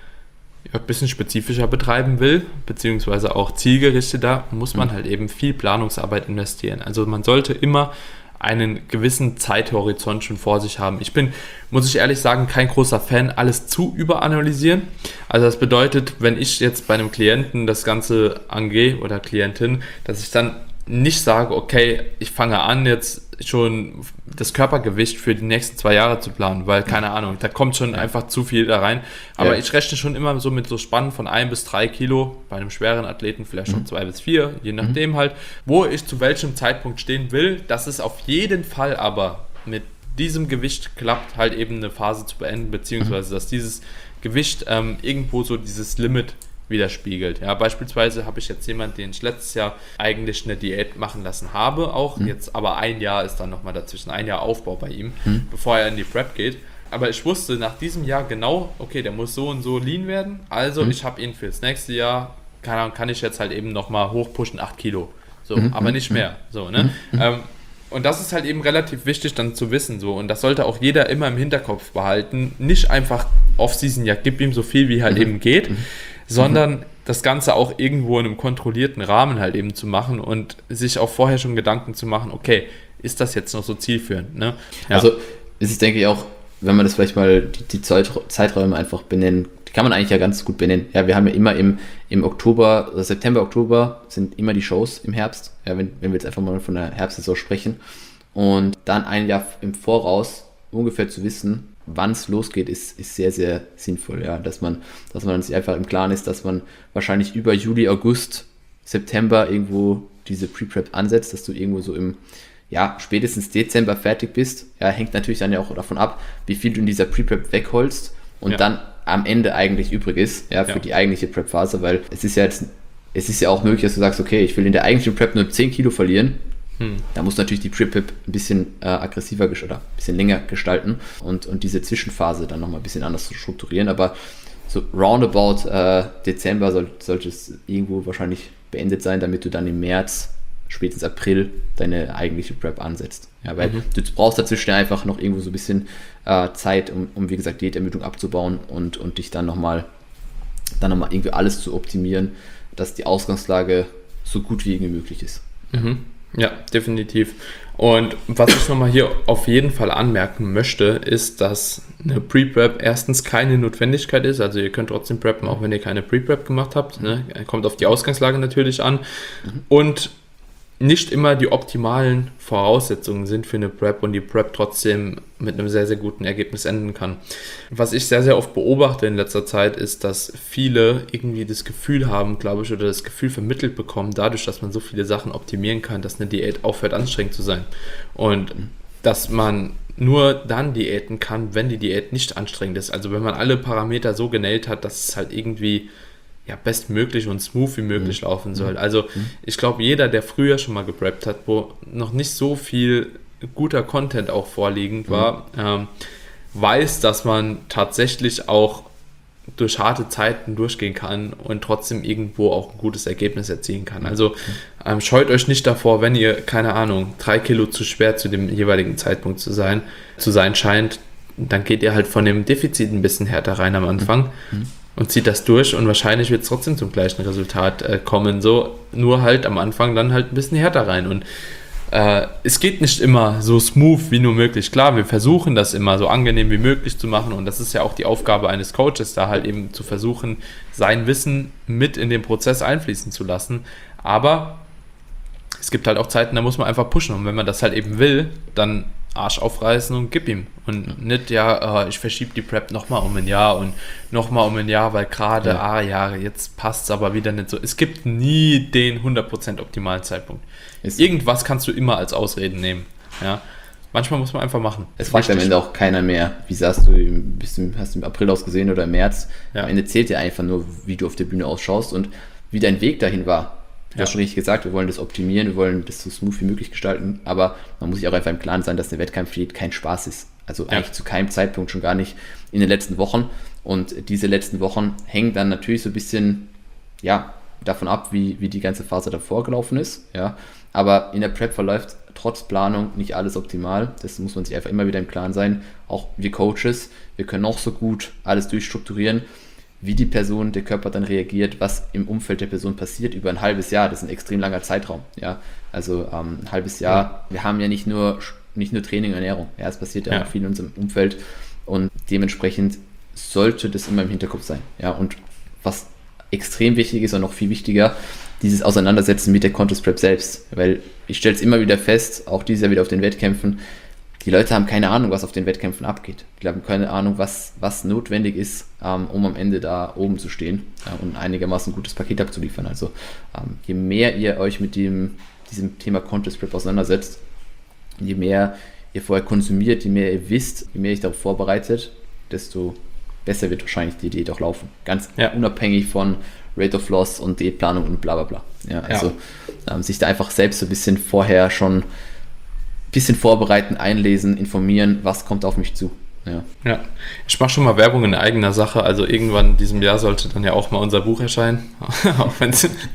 ja, ein bisschen spezifischer betreiben will, beziehungsweise auch zielgerichteter, muss man halt eben viel Planungsarbeit investieren. Also man sollte immer einen gewissen Zeithorizont schon vor sich haben. Ich bin, muss ich ehrlich sagen, kein großer Fan, alles zu überanalysieren. Also das bedeutet, wenn ich jetzt bei einem Klienten das Ganze angehe oder Klientin, dass ich dann nicht sage, okay, ich fange an, jetzt schon das Körpergewicht für die nächsten zwei Jahre zu planen, weil, keine Ahnung, da kommt schon einfach zu viel da rein. Aber ja. ich rechne schon immer so mit so Spannen von ein bis drei Kilo, bei einem schweren Athleten vielleicht schon mhm. zwei bis vier, je nachdem mhm. halt, wo ich zu welchem Zeitpunkt stehen will, dass es auf jeden Fall aber mit diesem Gewicht klappt, halt eben eine Phase zu beenden, beziehungsweise mhm. dass dieses Gewicht ähm, irgendwo so dieses Limit widerspiegelt. Ja, beispielsweise habe ich jetzt jemanden, den ich letztes Jahr eigentlich eine Diät machen lassen habe, auch mhm. jetzt, aber ein Jahr ist dann nochmal dazwischen, ein Jahr Aufbau bei ihm, mhm. bevor er in die Prep geht. Aber ich wusste nach diesem Jahr genau, okay, der muss so und so lean werden, also mhm. ich habe ihn fürs nächste Jahr, keine Ahnung, kann ich jetzt halt eben nochmal hochpushen, acht Kilo, so, mhm. aber nicht mehr, so, ne, mhm. ähm, und das ist halt eben relativ wichtig dann zu wissen, so, und das sollte auch jeder immer im Hinterkopf behalten, nicht einfach Off-Season, ja, gib ihm so viel wie halt mhm. eben geht, mhm. sondern mhm. das Ganze auch irgendwo in einem kontrollierten Rahmen halt eben zu machen und sich auch vorher schon Gedanken zu machen, okay, ist das jetzt noch so zielführend? Ne? Ja. Also ist es, denke ich, auch, wenn man das vielleicht mal die, die Zeiträume einfach benennen, die kann man eigentlich ja ganz gut benennen. Ja, wir haben ja immer im, im Oktober, also September, Oktober sind immer die Shows im Herbst, ja, wenn, wenn wir jetzt einfach mal von der Herbstsaison sprechen. Und dann ein Jahr im Voraus ungefähr zu wissen, wann es losgeht, ist, ist sehr, sehr sinnvoll, ja, dass man, dass man sich einfach im Klaren ist, dass man wahrscheinlich über Juli, August, September irgendwo diese Pre-Prep ansetzt, dass du irgendwo so im, ja, spätestens Dezember fertig bist. Ja, hängt natürlich dann ja auch davon ab, wie viel du in dieser Pre-Prep wegholst und ja. dann am Ende eigentlich übrig ist, ja, für ja. die eigentliche Prep-Phase, weil es ist ja jetzt, es ist ja auch möglich, dass du sagst, okay, ich will in der eigentlichen Prep nur zehn Kilo verlieren. Hm. Da muss natürlich die Pre-Prep ein bisschen äh, aggressiver oder ein bisschen länger gestalten und, und diese Zwischenphase dann nochmal ein bisschen anders zu strukturieren. Aber so roundabout äh, Dezember soll, sollte es irgendwo wahrscheinlich beendet sein, damit du dann im März, spätestens April, deine eigentliche Prep ansetzt. Ja, weil mhm. du brauchst dazwischen einfach noch irgendwo so ein bisschen äh, Zeit, um, um, wie gesagt, Diätermüdung abzubauen und, und dich dann nochmal dann nochmal irgendwie alles zu optimieren, dass die Ausgangslage so gut wie irgendwie möglich ist. Mhm. Ja, definitiv. Und was ich nochmal hier auf jeden Fall anmerken möchte, ist, dass eine Pre-Prep erstens keine Notwendigkeit ist. Also ihr könnt trotzdem preppen, auch wenn ihr keine Pre-Prep gemacht habt. Ne? Kommt auf die Ausgangslage natürlich an. Mhm. Und nicht immer die optimalen Voraussetzungen sind für eine Prep und die Prep trotzdem mit einem sehr, sehr guten Ergebnis enden kann. Was ich sehr, sehr oft beobachte in letzter Zeit ist, dass viele irgendwie das Gefühl haben, glaube ich, oder das Gefühl vermittelt bekommen, dadurch, dass man so viele Sachen optimieren kann, dass eine Diät aufhört, anstrengend zu sein. Und dass man nur dann diäten kann, wenn die Diät nicht anstrengend ist. Also wenn man alle Parameter so genäht hat, dass es halt irgendwie ja, bestmöglich und smooth wie möglich mhm. laufen soll. Also mhm. ich glaube, jeder, der früher schon mal gepreppt hat, wo noch nicht so viel guter Content auch vorliegend war, mhm. ähm, weiß, dass man tatsächlich auch durch harte Zeiten durchgehen kann und trotzdem irgendwo auch ein gutes Ergebnis erzielen kann. Also ähm, scheut euch nicht davor, wenn ihr, keine Ahnung, drei Kilo zu schwer zu dem jeweiligen Zeitpunkt zu sein, zu sein scheint, dann geht ihr halt von dem Defizit ein bisschen härter rein am Anfang. Mhm. Und zieht das durch und wahrscheinlich wird es trotzdem zum gleichen Resultat äh, kommen, so nur halt am Anfang dann halt ein bisschen härter rein und äh, es geht nicht immer so smooth wie nur möglich. Klar, wir versuchen das immer so angenehm wie möglich zu machen und das ist ja auch die Aufgabe eines Coaches, da halt eben zu versuchen, sein Wissen mit in den Prozess einfließen zu lassen, aber es gibt halt auch Zeiten, da muss man einfach pushen und wenn man das halt eben will, dann Arsch aufreißen und gib ihm. Und ja. nicht, ja, ich verschiebe die Prep nochmal um ein Jahr und nochmal um ein Jahr, weil gerade, ja. ah ja, jetzt passt es aber wieder nicht so. Es gibt nie den hundert Prozent optimalen Zeitpunkt. Ist Irgendwas kannst du immer als Ausreden nehmen. Ja. Manchmal muss man einfach machen. Es fragt am Ende auch keiner mehr, wie sahst du, bist du, hast du im April ausgesehen oder im März. Ja. Am Ende zählt dir einfach nur, wie du auf der Bühne ausschaust und wie dein Weg dahin war. Du ja. hast schon richtig gesagt, wir wollen das optimieren, wir wollen das so smooth wie möglich gestalten, aber man muss sich auch einfach im Klaren sein, dass der Wettkampfdiät kein Spaß ist. Also eigentlich ja. zu keinem Zeitpunkt, schon gar nicht in den letzten Wochen. Und diese letzten Wochen hängen dann natürlich so ein bisschen ja, davon ab, wie, wie die ganze Phase davor gelaufen ist. Ja. Aber in der Prep verläuft trotz Planung nicht alles optimal. Das muss man sich einfach immer wieder im Klaren sein. Auch wir Coaches, wir können auch so gut alles durchstrukturieren, wie die Person, der Körper dann reagiert, was im Umfeld der Person passiert über ein halbes Jahr. Das ist ein extrem langer Zeitraum. Ja? Also ähm, ein halbes Jahr. Ja. Wir haben ja nicht nur, nicht nur Training und Ernährung. Ja, es passiert ja, ja auch viel in unserem Umfeld und dementsprechend sollte das immer im Hinterkopf sein. Ja? Und was extrem wichtig ist und noch viel wichtiger, dieses Auseinandersetzen mit der Contest Prep selbst. Weil ich stelle es immer wieder fest, auch dieses Jahr wieder auf den Wettkämpfen, die Leute haben keine Ahnung, was auf den Wettkämpfen abgeht. Die haben keine Ahnung, was, was notwendig ist, ähm, um am Ende da oben zu stehen äh, und einigermaßen ein gutes Paket abzuliefern. Also ähm, je mehr ihr euch mit dem, diesem Thema Contest Prep auseinandersetzt, je mehr ihr vorher konsumiert, je mehr ihr wisst, je mehr ihr euch darauf vorbereitet, desto besser wird wahrscheinlich die Diät auch laufen. Ganz ja. unabhängig von Rate of Loss und Diätplanung und bla bla bla. Ja, also ja. Ähm, sich da einfach selbst so ein bisschen vorher schon bisschen vorbereiten, einlesen, informieren, was kommt auf mich zu. Ja, ja. Ich mache schon mal Werbung in eigener Sache, also irgendwann in diesem Jahr sollte dann ja auch mal unser Buch erscheinen, auch wenn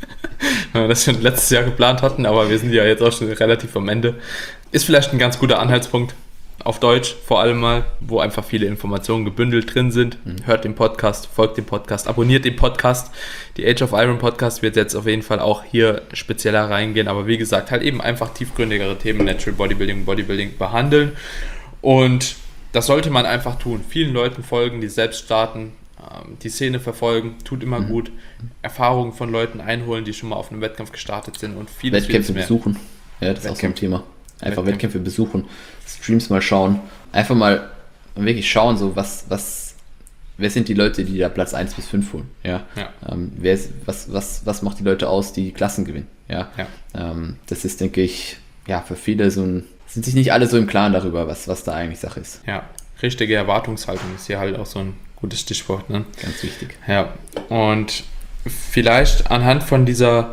wir das schon letztes Jahr geplant hatten, aber wir sind ja jetzt auch schon relativ am Ende. Ist vielleicht ein ganz guter Anhaltspunkt, auf Deutsch vor allem mal, wo einfach viele Informationen gebündelt drin sind. Mhm. Hört den Podcast, folgt dem Podcast, abonniert den Podcast. Die Age of Iron Podcast wird jetzt auf jeden Fall auch hier spezieller reingehen, aber wie gesagt, halt eben einfach tiefgründigere Themen, Natural Bodybuilding, Bodybuilding behandeln und das sollte man einfach tun. Vielen Leuten folgen, die selbst starten, die Szene verfolgen, tut immer mhm. gut. Erfahrungen von Leuten einholen, die schon mal auf einem Wettkampf gestartet sind und vieles, Wettkämpfe vieles mehr. besuchen. Ja, das ist auch so ein Thema. Einfach Wettkämpfe. Wettkämpfe besuchen, Streams mal schauen, einfach mal wirklich schauen, so was, was, wer sind die Leute, die da Platz eins bis fünf holen, ja, ja. Ähm, wer ist, was, was, was macht die Leute aus, die Klassen gewinnen, ja, ja. Ähm, das ist, denke ich, ja, für viele so ein, sind sich nicht alle so im Klaren darüber, was, was da eigentlich Sache ist. Ja, richtige Erwartungshaltung ist hier halt auch so ein gutes Stichwort, ne? Ganz wichtig. Ja, und vielleicht anhand von dieser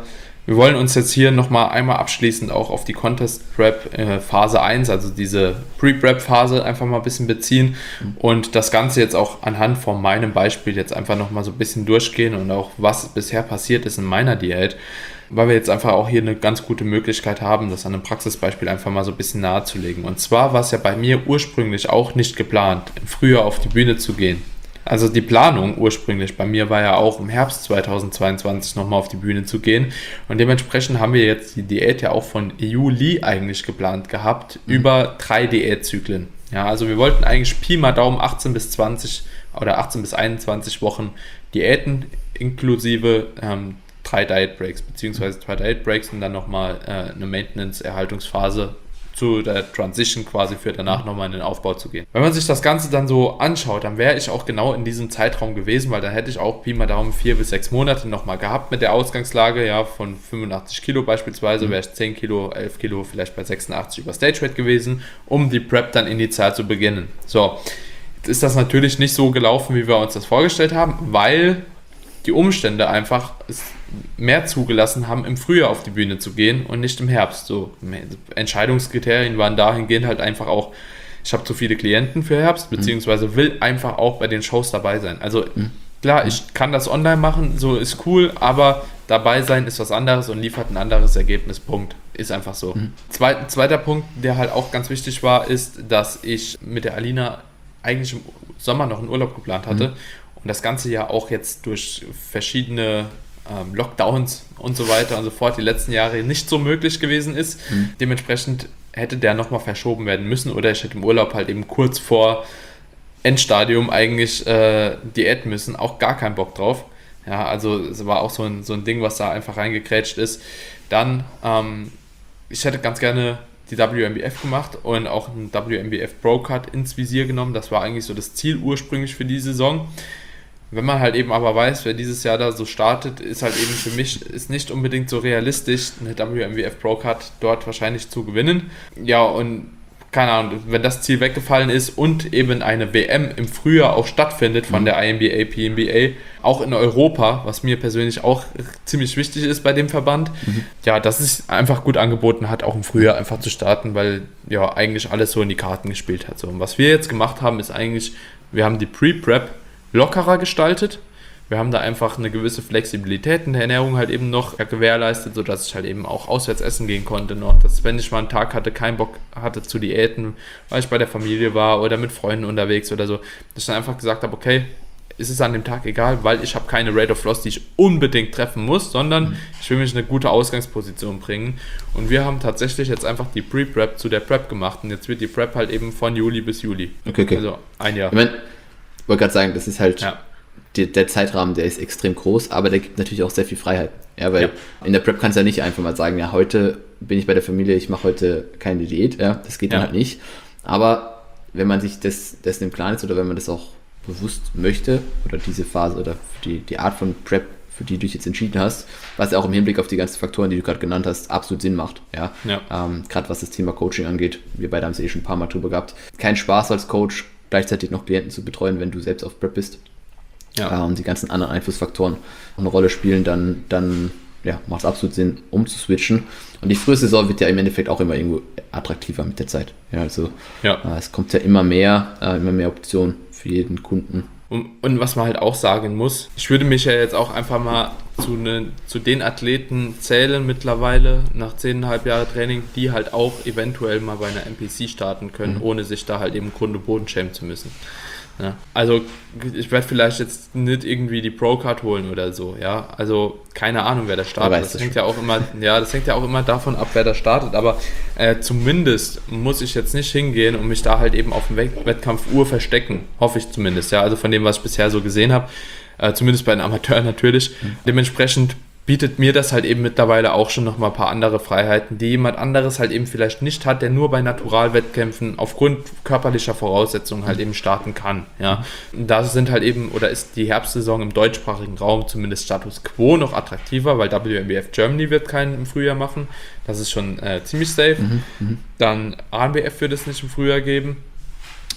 Wir wollen uns jetzt hier nochmal einmal abschließend auch auf die Contest Prep äh, Phase eins, also diese Pre-Prep Phase einfach mal ein bisschen beziehen und das Ganze jetzt auch anhand von meinem Beispiel jetzt einfach nochmal so ein bisschen durchgehen und auch was bisher passiert ist in meiner Diät, weil wir jetzt einfach auch hier eine ganz gute Möglichkeit haben, das an einem Praxisbeispiel einfach mal so ein bisschen nahezulegen. Und zwar war es ja bei mir ursprünglich auch nicht geplant, im Frühjahr auf die Bühne zu gehen. Also die Planung ursprünglich bei mir war ja auch im Herbst zweitausendzweiundzwanzig nochmal auf die Bühne zu gehen und dementsprechend haben wir jetzt die Diät ja auch von Juli eigentlich geplant gehabt, mhm. über drei Diätzyklen. Ja, also wir wollten eigentlich Pi mal Daumen achtzehn bis zwanzig oder achtzehn bis einundzwanzig Wochen Diäten inklusive ähm, drei Diet Breaks, beziehungsweise zwei Diet Breaks und dann nochmal äh, eine Maintenance-Erhaltungsphase zu der Transition quasi für danach nochmal in den Aufbau zu gehen. Wenn man sich das Ganze dann so anschaut, dann wäre ich auch genau in diesem Zeitraum gewesen, weil dann hätte ich auch Pi mal Daumen vier bis sechs Monate nochmal gehabt mit der Ausgangslage, ja, von fünfundachtzig Kilo beispielsweise, wäre ich zehn Kilo, elf Kilo, vielleicht bei sechsundachtzig über Stage Weight gewesen, um die Prep dann initial zu beginnen. So, jetzt ist das natürlich nicht so gelaufen, wie wir uns das vorgestellt haben, weil die Umstände einfach es mehr zugelassen haben, im Frühjahr auf die Bühne zu gehen und nicht im Herbst. So, Entscheidungskriterien waren dahingehend halt einfach auch, ich habe zu viele Klienten für Herbst, beziehungsweise will einfach auch bei den Shows dabei sein. Also klar, ich kann das online machen, so ist cool, aber dabei sein ist was anderes und liefert ein anderes Ergebnis, Punkt. Ist einfach so. Mhm. Zweit, zweiter Punkt, der halt auch ganz wichtig war, ist, dass ich mit der Alina eigentlich im Sommer noch einen Urlaub geplant hatte. Mhm. Und das Ganze ja auch jetzt durch verschiedene ähm, Lockdowns und so weiter und so fort die letzten Jahre nicht so möglich gewesen ist. Mhm. Dementsprechend hätte der nochmal verschoben werden müssen oder ich hätte im Urlaub halt eben kurz vor Endstadium eigentlich äh, diäten müssen. Auch gar keinen Bock drauf. Ja, also es war auch so ein, so ein Ding, was da einfach reingekrätscht ist. Dann, ähm, ich hätte ganz gerne die W M B F gemacht und auch einen W M B F Pro Cut ins Visier genommen. Das war eigentlich so das Ziel ursprünglich für die Saison. Wenn man halt eben aber weiß, wer dieses Jahr da so startet, ist halt eben für mich ist nicht unbedingt so realistisch, eine W M B F Pro Cut dort wahrscheinlich zu gewinnen. Ja, und keine Ahnung, wenn das Ziel weggefallen ist und eben eine W M im Frühjahr auch stattfindet von der I N B A, P N B A, auch in Europa, was mir persönlich auch ziemlich wichtig ist bei dem Verband, mhm. ja, dass es einfach gut angeboten hat, auch im Frühjahr einfach zu starten, weil ja eigentlich alles so in die Karten gespielt hat. So. Und was wir jetzt gemacht haben, ist eigentlich, wir haben die Pre-Prep lockerer gestaltet. Wir haben da einfach eine gewisse Flexibilität in der Ernährung halt eben noch gewährleistet, sodass ich halt eben auch auswärts essen gehen konnte noch. Dass wenn ich mal einen Tag hatte, keinen Bock hatte zu Diäten, weil ich bei der Familie war oder mit Freunden unterwegs oder so, dass ich dann einfach gesagt habe, okay, ist es an dem Tag egal, weil ich habe keine Rate of Loss, die ich unbedingt treffen muss, sondern mhm. ich will mich in eine gute Ausgangsposition bringen. Und wir haben tatsächlich jetzt einfach die Pre-Prep zu der Prep gemacht und jetzt wird die Prep halt eben von Juli bis Juli. Okay, okay. Also ein Jahr. Ich mein, wollte gerade sagen, das ist halt ja. die, der Zeitrahmen, der ist extrem groß, aber der gibt natürlich auch sehr viel Freiheit. Ja, weil ja. in der Prep kannst du ja nicht einfach mal sagen, ja, heute bin ich bei der Familie, ich mache heute keine Diät, ja, das geht ja. dann halt nicht. Aber wenn man sich das, dessen im Klaren ist oder wenn man das auch bewusst möchte oder diese Phase oder die, die Art von Prep, für die du dich jetzt entschieden hast, was ja auch im Hinblick auf die ganzen Faktoren, die du gerade genannt hast, absolut Sinn macht. Ja? Ja. Ähm, gerade was das Thema Coaching angeht, wir beide haben es eh schon ein paar Mal drüber gehabt. Kein Spaß als Coach, gleichzeitig noch Klienten zu betreuen, wenn du selbst auf Prep bist. Ja. Äh, und die ganzen anderen Einflussfaktoren eine Rolle spielen, dann, dann ja, macht es absolut Sinn, umzuswitchen. Und die frühe Saison wird ja im Endeffekt auch immer irgendwo attraktiver mit der Zeit. Ja, also ja. Äh, es kommt ja immer mehr, äh, immer mehr Optionen für jeden Kunden. Und, und was man halt auch sagen muss, ich würde mich ja jetzt auch einfach mal zu, ne, zu den Athleten zählen mittlerweile, nach zehneinhalb Jahre Training, die halt auch eventuell mal bei einer N P C starten können, mhm. ohne sich da halt eben Grund und Boden schämen zu müssen. Ja, also ich werde vielleicht jetzt nicht irgendwie die Pro-Card holen oder so, ja, also keine Ahnung, wer da startet, das, das hängt ja auch immer, ja, das hängt ja auch immer davon ab, wer da startet, aber äh, zumindest muss ich jetzt nicht hingehen und mich da halt eben auf dem Wettkampf-Uhr verstecken, hoffe ich zumindest, ja, also von dem, was ich bisher so gesehen habe, äh, zumindest bei den Amateuren natürlich, mhm. dementsprechend bietet mir das halt eben mittlerweile auch schon nochmal ein paar andere Freiheiten, die jemand anderes halt eben vielleicht nicht hat, der nur bei Naturalwettkämpfen aufgrund körperlicher Voraussetzungen halt eben starten kann. Ja. Da sind halt eben, oder ist die Herbstsaison im deutschsprachigen Raum zumindest Status Quo noch attraktiver, weil W M B F Germany wird keinen im Frühjahr machen. Das ist schon äh, ziemlich safe. Mhm, Dann A N B F wird es nicht im Frühjahr geben.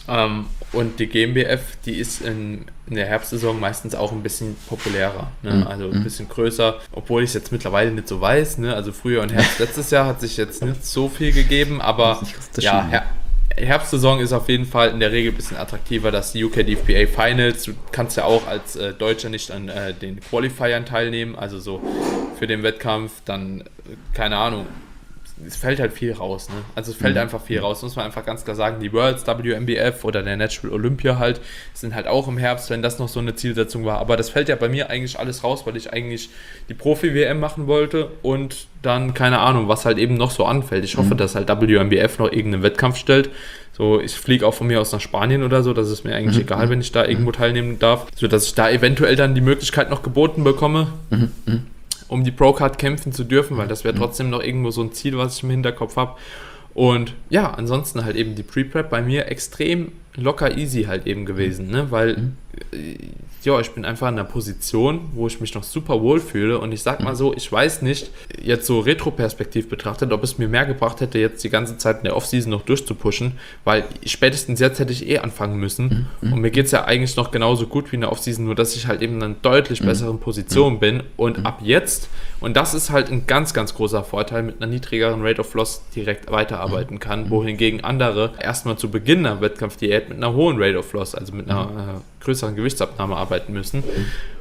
Ähm, und die G M B F, die ist in, in der Herbstsaison meistens auch ein bisschen populärer, ne? Mhm. Also ein bisschen größer, obwohl ich es jetzt mittlerweile nicht so weiß, ne? Also Frühjahr und Herbst letztes Jahr hat sich jetzt nicht so viel gegeben, aber ja, Her- Herbstsaison ist auf jeden Fall in der Regel ein bisschen attraktiver, das U K D F B A Finals. Du kannst ja auch als äh, Deutscher nicht an äh, den Qualifiern teilnehmen, also so für den Wettkampf, dann, äh, keine Ahnung, es fällt halt viel raus, ne? Also es fällt mhm. einfach viel raus, muss man einfach ganz klar sagen. Die Worlds, W M B F oder der Natural Olympia halt, sind halt auch im Herbst, wenn das noch so eine Zielsetzung war. Aber das fällt ja bei mir eigentlich alles raus, weil ich eigentlich die Profi-W M machen wollte und dann, keine Ahnung, was halt eben noch so anfällt. Ich hoffe, mhm. dass halt W M B F noch irgendeinen Wettkampf stellt. So, ich fliege auch von mir aus nach Spanien oder so, das ist mir eigentlich mhm. egal, wenn ich da irgendwo teilnehmen darf. Sodass ich da eventuell dann die Möglichkeit noch geboten bekomme, mhm. um die Pro-Card kämpfen zu dürfen, weil das wäre trotzdem noch irgendwo so ein Ziel, was ich im Hinterkopf habe. Und ja, ansonsten halt eben die Pre-Prep bei mir extrem locker easy halt eben gewesen, ne? Weil mhm. äh, ja, ich bin einfach in einer Position, wo ich mich noch super wohl fühle und ich sag mal so, ich weiß nicht, jetzt so retroperspektiv betrachtet, ob es mir mehr gebracht hätte, jetzt die ganze Zeit in der Offseason noch durchzupushen, weil spätestens jetzt hätte ich eh anfangen müssen mhm. und mir geht es ja eigentlich noch genauso gut wie in der Offseason, nur dass ich halt eben in einer deutlich besseren Position mhm. bin und mhm. ab jetzt, und das ist halt ein ganz, ganz großer Vorteil, mit einer niedrigeren Rate of Loss direkt weiterarbeiten kann, mhm. wohingegen andere erstmal zu Beginn einer Wettkampfdiät mit einer hohen Rate of Loss, also mit einer mhm. äh, größeren Gewichtsabnahme arbeiten müssen. Mhm.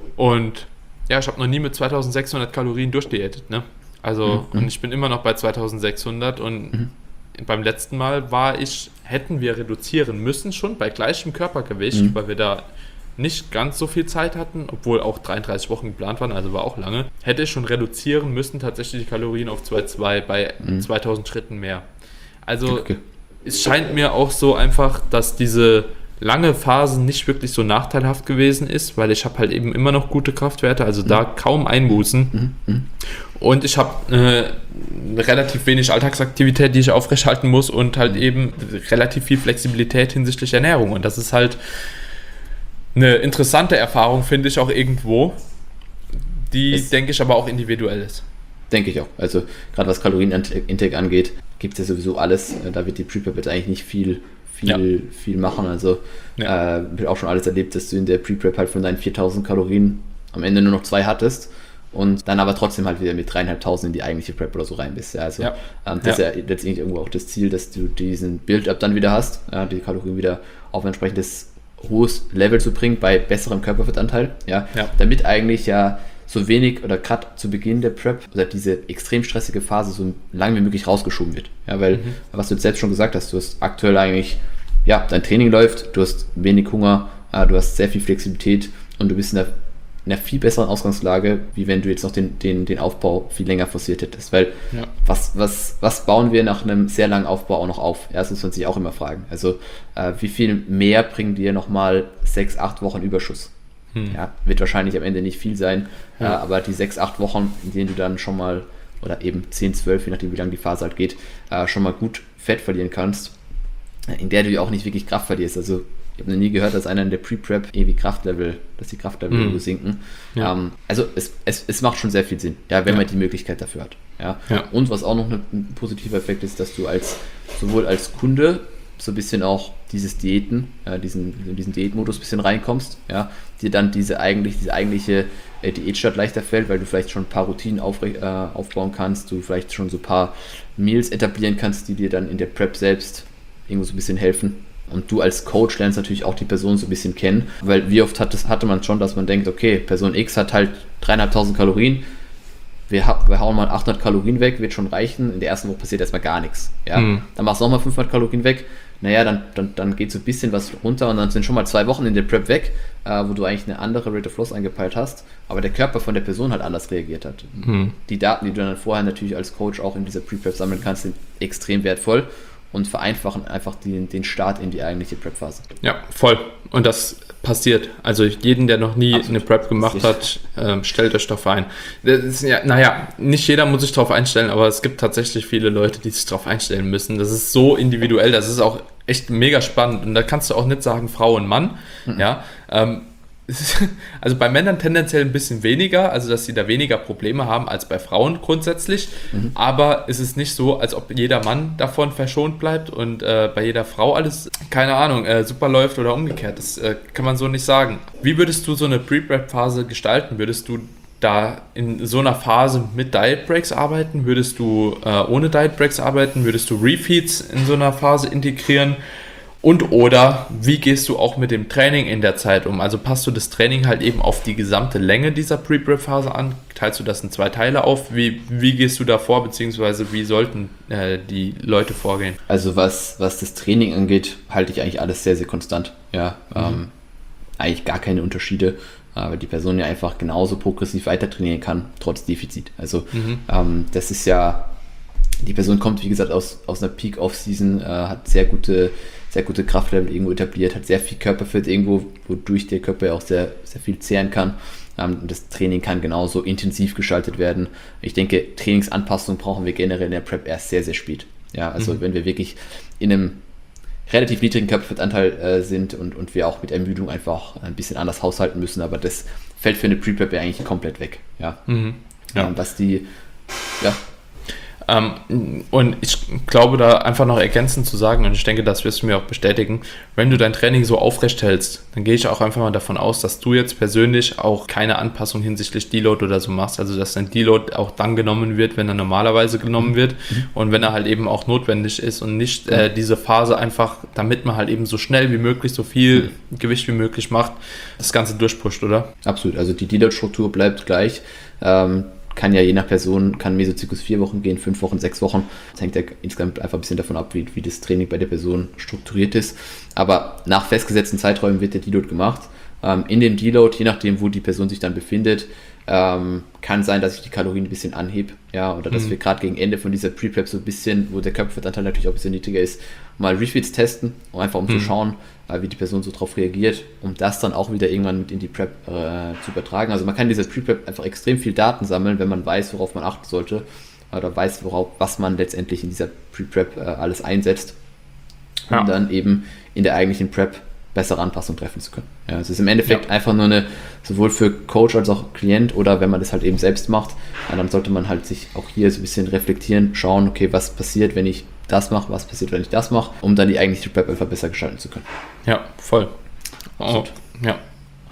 Und ja, ich habe noch nie mit zweitausendsechshundert Kalorien durchdiätet, ne? Also, mhm. und ich bin immer noch bei zweitausendsechshundert und mhm. beim letzten Mal war ich, hätten wir reduzieren müssen schon bei gleichem Körpergewicht, mhm. weil wir da nicht ganz so viel Zeit hatten, obwohl auch dreiunddreißig Wochen geplant waren, also war auch lange, hätte ich schon reduzieren müssen, tatsächlich die Kalorien auf zwei Komma zwei bei mhm. zweitausend Schritten mehr. Also okay. Es scheint mir auch so einfach, dass diese lange Phase nicht wirklich so nachteilhaft gewesen ist, weil ich habe halt eben immer noch gute Kraftwerte, also da mhm. kaum Einbußen. Mhm. Und ich habe äh, relativ wenig Alltagsaktivität, die ich aufrechthalten muss und halt eben relativ viel Flexibilität hinsichtlich Ernährung. Und das ist halt eine interessante Erfahrung, finde ich auch irgendwo, die, es denke ich, aber auch individuell ist. Denke ich auch. Also gerade was Kalorienintake angeht, gibt es ja sowieso alles. Da wird die Pre-Prep jetzt eigentlich nicht viel, viel, ja. viel machen. Also ja. äh, ich habe auch schon alles erlebt, dass du in der Pre-Prep halt von deinen viertausend Kalorien am Ende nur noch zwei hattest und dann aber trotzdem halt wieder mit dreieinhalbtausend in die eigentliche Prep oder so rein bist. Ja, also ja. Ähm, das ja. ist ja letztendlich irgendwo auch das Ziel, dass du diesen Build-Up dann wieder hast, ja, die Kalorien wieder auf ein entsprechendes hohes Level zu bringen bei besserem Körperfettanteil, ja, ja. damit eigentlich ja so wenig oder gerade zu Beginn der Prep oder diese extrem stressige Phase so lange wie möglich rausgeschoben wird. Ja, weil, mhm. was du jetzt selbst schon gesagt hast, du hast aktuell eigentlich, ja, dein Training läuft, du hast wenig Hunger, äh, du hast sehr viel Flexibilität und du bist in einer, in einer viel besseren Ausgangslage, wie wenn du jetzt noch den, den, den Aufbau viel länger forciert hättest. Weil, ja. was, was, was bauen wir nach einem sehr langen Aufbau auch noch auf? Erstens muss man sich auch immer fragen. Also, äh, wie viel mehr bringen dir nochmal sechs, acht Wochen Überschuss? Hm. Ja, wird wahrscheinlich am Ende nicht viel sein, ja. äh, aber die sechs, acht Wochen, in denen du dann schon mal, oder eben zehn, zwölf, je nachdem wie lange die Phase halt geht, äh, schon mal gut Fett verlieren kannst, in der du ja auch nicht wirklich Kraft verlierst. Also ich habe noch nie gehört, dass einer in der Pre-Prep irgendwie Kraftlevel, dass die Kraftlevel hm. sinken. Ja. Ähm, also es, es, es macht schon sehr viel Sinn, ja, wenn ja. man die Möglichkeit dafür hat. Ja. Ja. Und was auch noch ein positiver Effekt ist, dass du als sowohl als Kunde so ein bisschen auch dieses Diäten, äh, diesen, diesen Diätmodus ein bisschen reinkommst, ja, dir dann diese eigentlich, diese eigentliche äh, Diätstart leichter fällt, weil du vielleicht schon ein paar Routinen aufre- äh, aufbauen kannst, du vielleicht schon so ein paar Meals etablieren kannst, die dir dann in der Prep selbst irgendwo so ein bisschen helfen. Und du als Coach lernst natürlich auch die Person so ein bisschen kennen, weil wie oft hat das, hatte man schon, dass man denkt, okay, Person X hat halt dreieinhalbtausend Kalorien, wir, ha- wir hauen mal achthundert Kalorien weg, wird schon reichen, in der ersten Woche passiert erstmal gar nichts. Ja? Mhm. Dann machst du nochmal fünfhundert Kalorien weg, naja, dann, dann, dann geht so ein bisschen was runter und dann sind schon mal zwei Wochen in der Prep weg, äh, wo du eigentlich eine andere Rate of Loss eingepeilt hast, aber der Körper von der Person halt anders reagiert hat. Mhm. Die Daten, die du dann vorher natürlich als Coach auch in dieser Pre-Prep sammeln kannst, sind extrem wertvoll und vereinfachen einfach den, den Start in die eigentliche Prep-Phase. Ja, voll. Und das passiert. Also jeden, der noch nie Absolut. eine Prep gemacht hat, ähm, stellt euch darauf ein. Das ist ja, naja, nicht jeder muss sich darauf einstellen, aber es gibt tatsächlich viele Leute, die sich darauf einstellen müssen. Das ist so individuell, das ist auch echt mega spannend. Und da kannst du auch nicht sagen Frau und Mann. Mhm. Ja, ähm, also bei Männern tendenziell ein bisschen weniger, also dass sie da weniger Probleme haben als bei Frauen grundsätzlich, mhm. aber es ist nicht so, als ob jeder Mann davon verschont bleibt und äh, bei jeder Frau alles, keine Ahnung, äh, super läuft oder umgekehrt, das äh, kann man so nicht sagen. Wie würdest du so eine Pre-Prep-Phase gestalten? Würdest du da in so einer Phase mit Diet Breaks arbeiten? Würdest du äh, ohne Diet Breaks arbeiten? Würdest du Refeeds in so einer Phase integrieren? Und oder wie gehst du auch mit dem Training in der Zeit um? Also passt du das Training halt eben auf die gesamte Länge dieser Pre-Prep-Phase an? Teilst du das in zwei Teile auf? Wie, wie gehst du da vor, beziehungsweise wie sollten äh, die Leute vorgehen? Also was, was das Training angeht, halte ich eigentlich alles sehr, sehr konstant. Ja, mhm. ähm, eigentlich gar keine Unterschiede, weil die Person ja einfach genauso progressiv weiter trainieren kann, trotz Defizit. Also mhm. ähm, das ist ja, die Person kommt, wie gesagt, aus, aus einer Peak-Off-Season, äh, hat sehr gute sehr gute Kraftlevel irgendwo etabliert, hat sehr viel Körperfett irgendwo, wodurch der Körper ja auch sehr, sehr viel zehren kann. Ähm, das Training kann genauso intensiv gestaltet werden. Ich denke, Trainingsanpassung brauchen wir generell in der Prep erst sehr, sehr spät. Ja, also mhm. wenn wir wirklich in einem relativ niedrigen Körperfettanteil äh, sind und, und wir auch mit Ermüdung einfach ein bisschen anders haushalten müssen, aber das fällt für eine Pre-Prep ja eigentlich komplett weg. Ja. Mhm. Ja. Ähm, was die, ja, Ähm, und ich glaube, da einfach noch ergänzend zu sagen, und ich denke, das wirst du mir auch bestätigen, wenn du dein Training so aufrecht hältst, dann gehe ich auch einfach mal davon aus, dass du jetzt persönlich auch keine Anpassung hinsichtlich Deload oder so machst, also dass dein Deload auch dann genommen wird, wenn er normalerweise genommen wird mhm. und wenn er halt eben auch notwendig ist und nicht mhm. äh, diese Phase einfach, damit man halt eben so schnell wie möglich, so viel mhm. Gewicht wie möglich macht, das Ganze durchpusht, oder? Absolut, also die Deload-Struktur bleibt gleich. Ähm, kann ja je nach Person, kann Mesozyklus vier Wochen gehen, fünf Wochen, sechs Wochen. Das hängt ja insgesamt einfach ein bisschen davon ab, wie, wie das Training bei der Person strukturiert ist. Aber nach festgesetzten Zeiträumen wird der Deload gemacht. Ähm, in dem Deload, je nachdem, wo die Person sich dann befindet, ähm, kann sein, dass ich die Kalorien ein bisschen anhebe, ja, oder dass mhm. wir gerade gegen Ende von dieser Pre-Prep so ein bisschen, wo der Körperfettanteil natürlich auch ein bisschen niedriger ist, mal Refeeds testen, um einfach um mhm. zu schauen, äh, wie die Person so drauf reagiert, um das dann auch wieder irgendwann mit in die Prep äh, zu übertragen. Also man kann in dieser Pre-Prep einfach extrem viel Daten sammeln, wenn man weiß, worauf man achten sollte, oder weiß, worauf, was man letztendlich in dieser Pre-Prep äh, alles einsetzt, um ja. dann eben in der eigentlichen Prep bessere Anpassung treffen zu können. Ja, es ist im Endeffekt ja. einfach nur eine, sowohl für Coach als auch Klient oder wenn man das halt eben selbst macht, dann sollte man halt sich auch hier so ein bisschen reflektieren, schauen, okay, was passiert, wenn ich das mache, was passiert, wenn ich das mache, um dann die eigentliche Prep einfach besser gestalten zu können. Ja, voll. Oh, ja.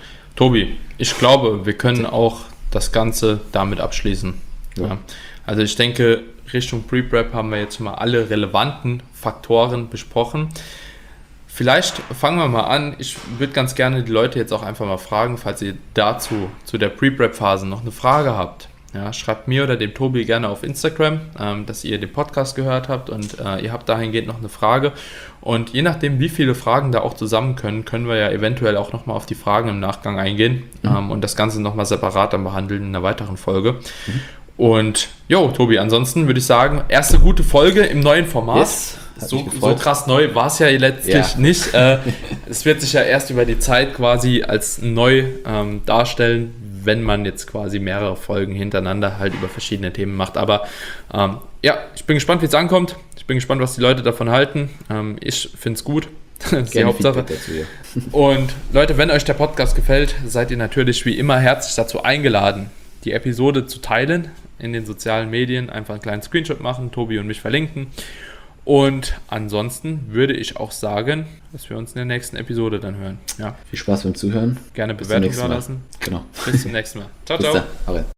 Tobi, ich glaube, wir können auch das Ganze damit abschließen. Ja. Ja. Also ich denke, Richtung Pre-Prep haben wir jetzt mal alle relevanten Faktoren besprochen. Vielleicht fangen wir mal an. Ich würde ganz gerne die Leute jetzt auch einfach mal fragen, falls ihr dazu, zu der Pre-Prep-Phase noch eine Frage habt. Ja, schreibt mir oder dem Tobi gerne auf Instagram, ähm, dass ihr den Podcast gehört habt und äh, ihr habt dahingehend noch eine Frage. Und je nachdem, wie viele Fragen da auch zusammen können, können wir ja eventuell auch nochmal auf die Fragen im Nachgang eingehen mhm. ähm, und das Ganze nochmal separat dann behandeln in einer weiteren Folge. Mhm. Und jo, Tobi, ansonsten würde ich sagen, erste gute Folge im neuen Format. Yes. So, so krass neu war es ja letztlich ja. nicht. Äh, es wird sich ja erst über die Zeit quasi als neu ähm, darstellen, wenn man jetzt quasi mehrere Folgen hintereinander halt über verschiedene Themen macht. Aber ähm, ja, ich bin gespannt, wie es ankommt. Ich bin gespannt, was die Leute davon halten. Ähm, ich finde es gut. Das ist die Hauptsache. Dazu, ja. Und Leute, wenn euch der Podcast gefällt, seid ihr natürlich wie immer herzlich dazu eingeladen, die Episode zu teilen in den sozialen Medien. Einfach einen kleinen Screenshot machen, Tobi und mich verlinken. Und ansonsten würde ich auch sagen, dass wir uns in der nächsten Episode dann hören. Ja. Viel Spaß beim Zuhören. Gerne Bewertung da lassen. Genau. Bis zum nächsten Mal. Ciao, Bis ciao. dann.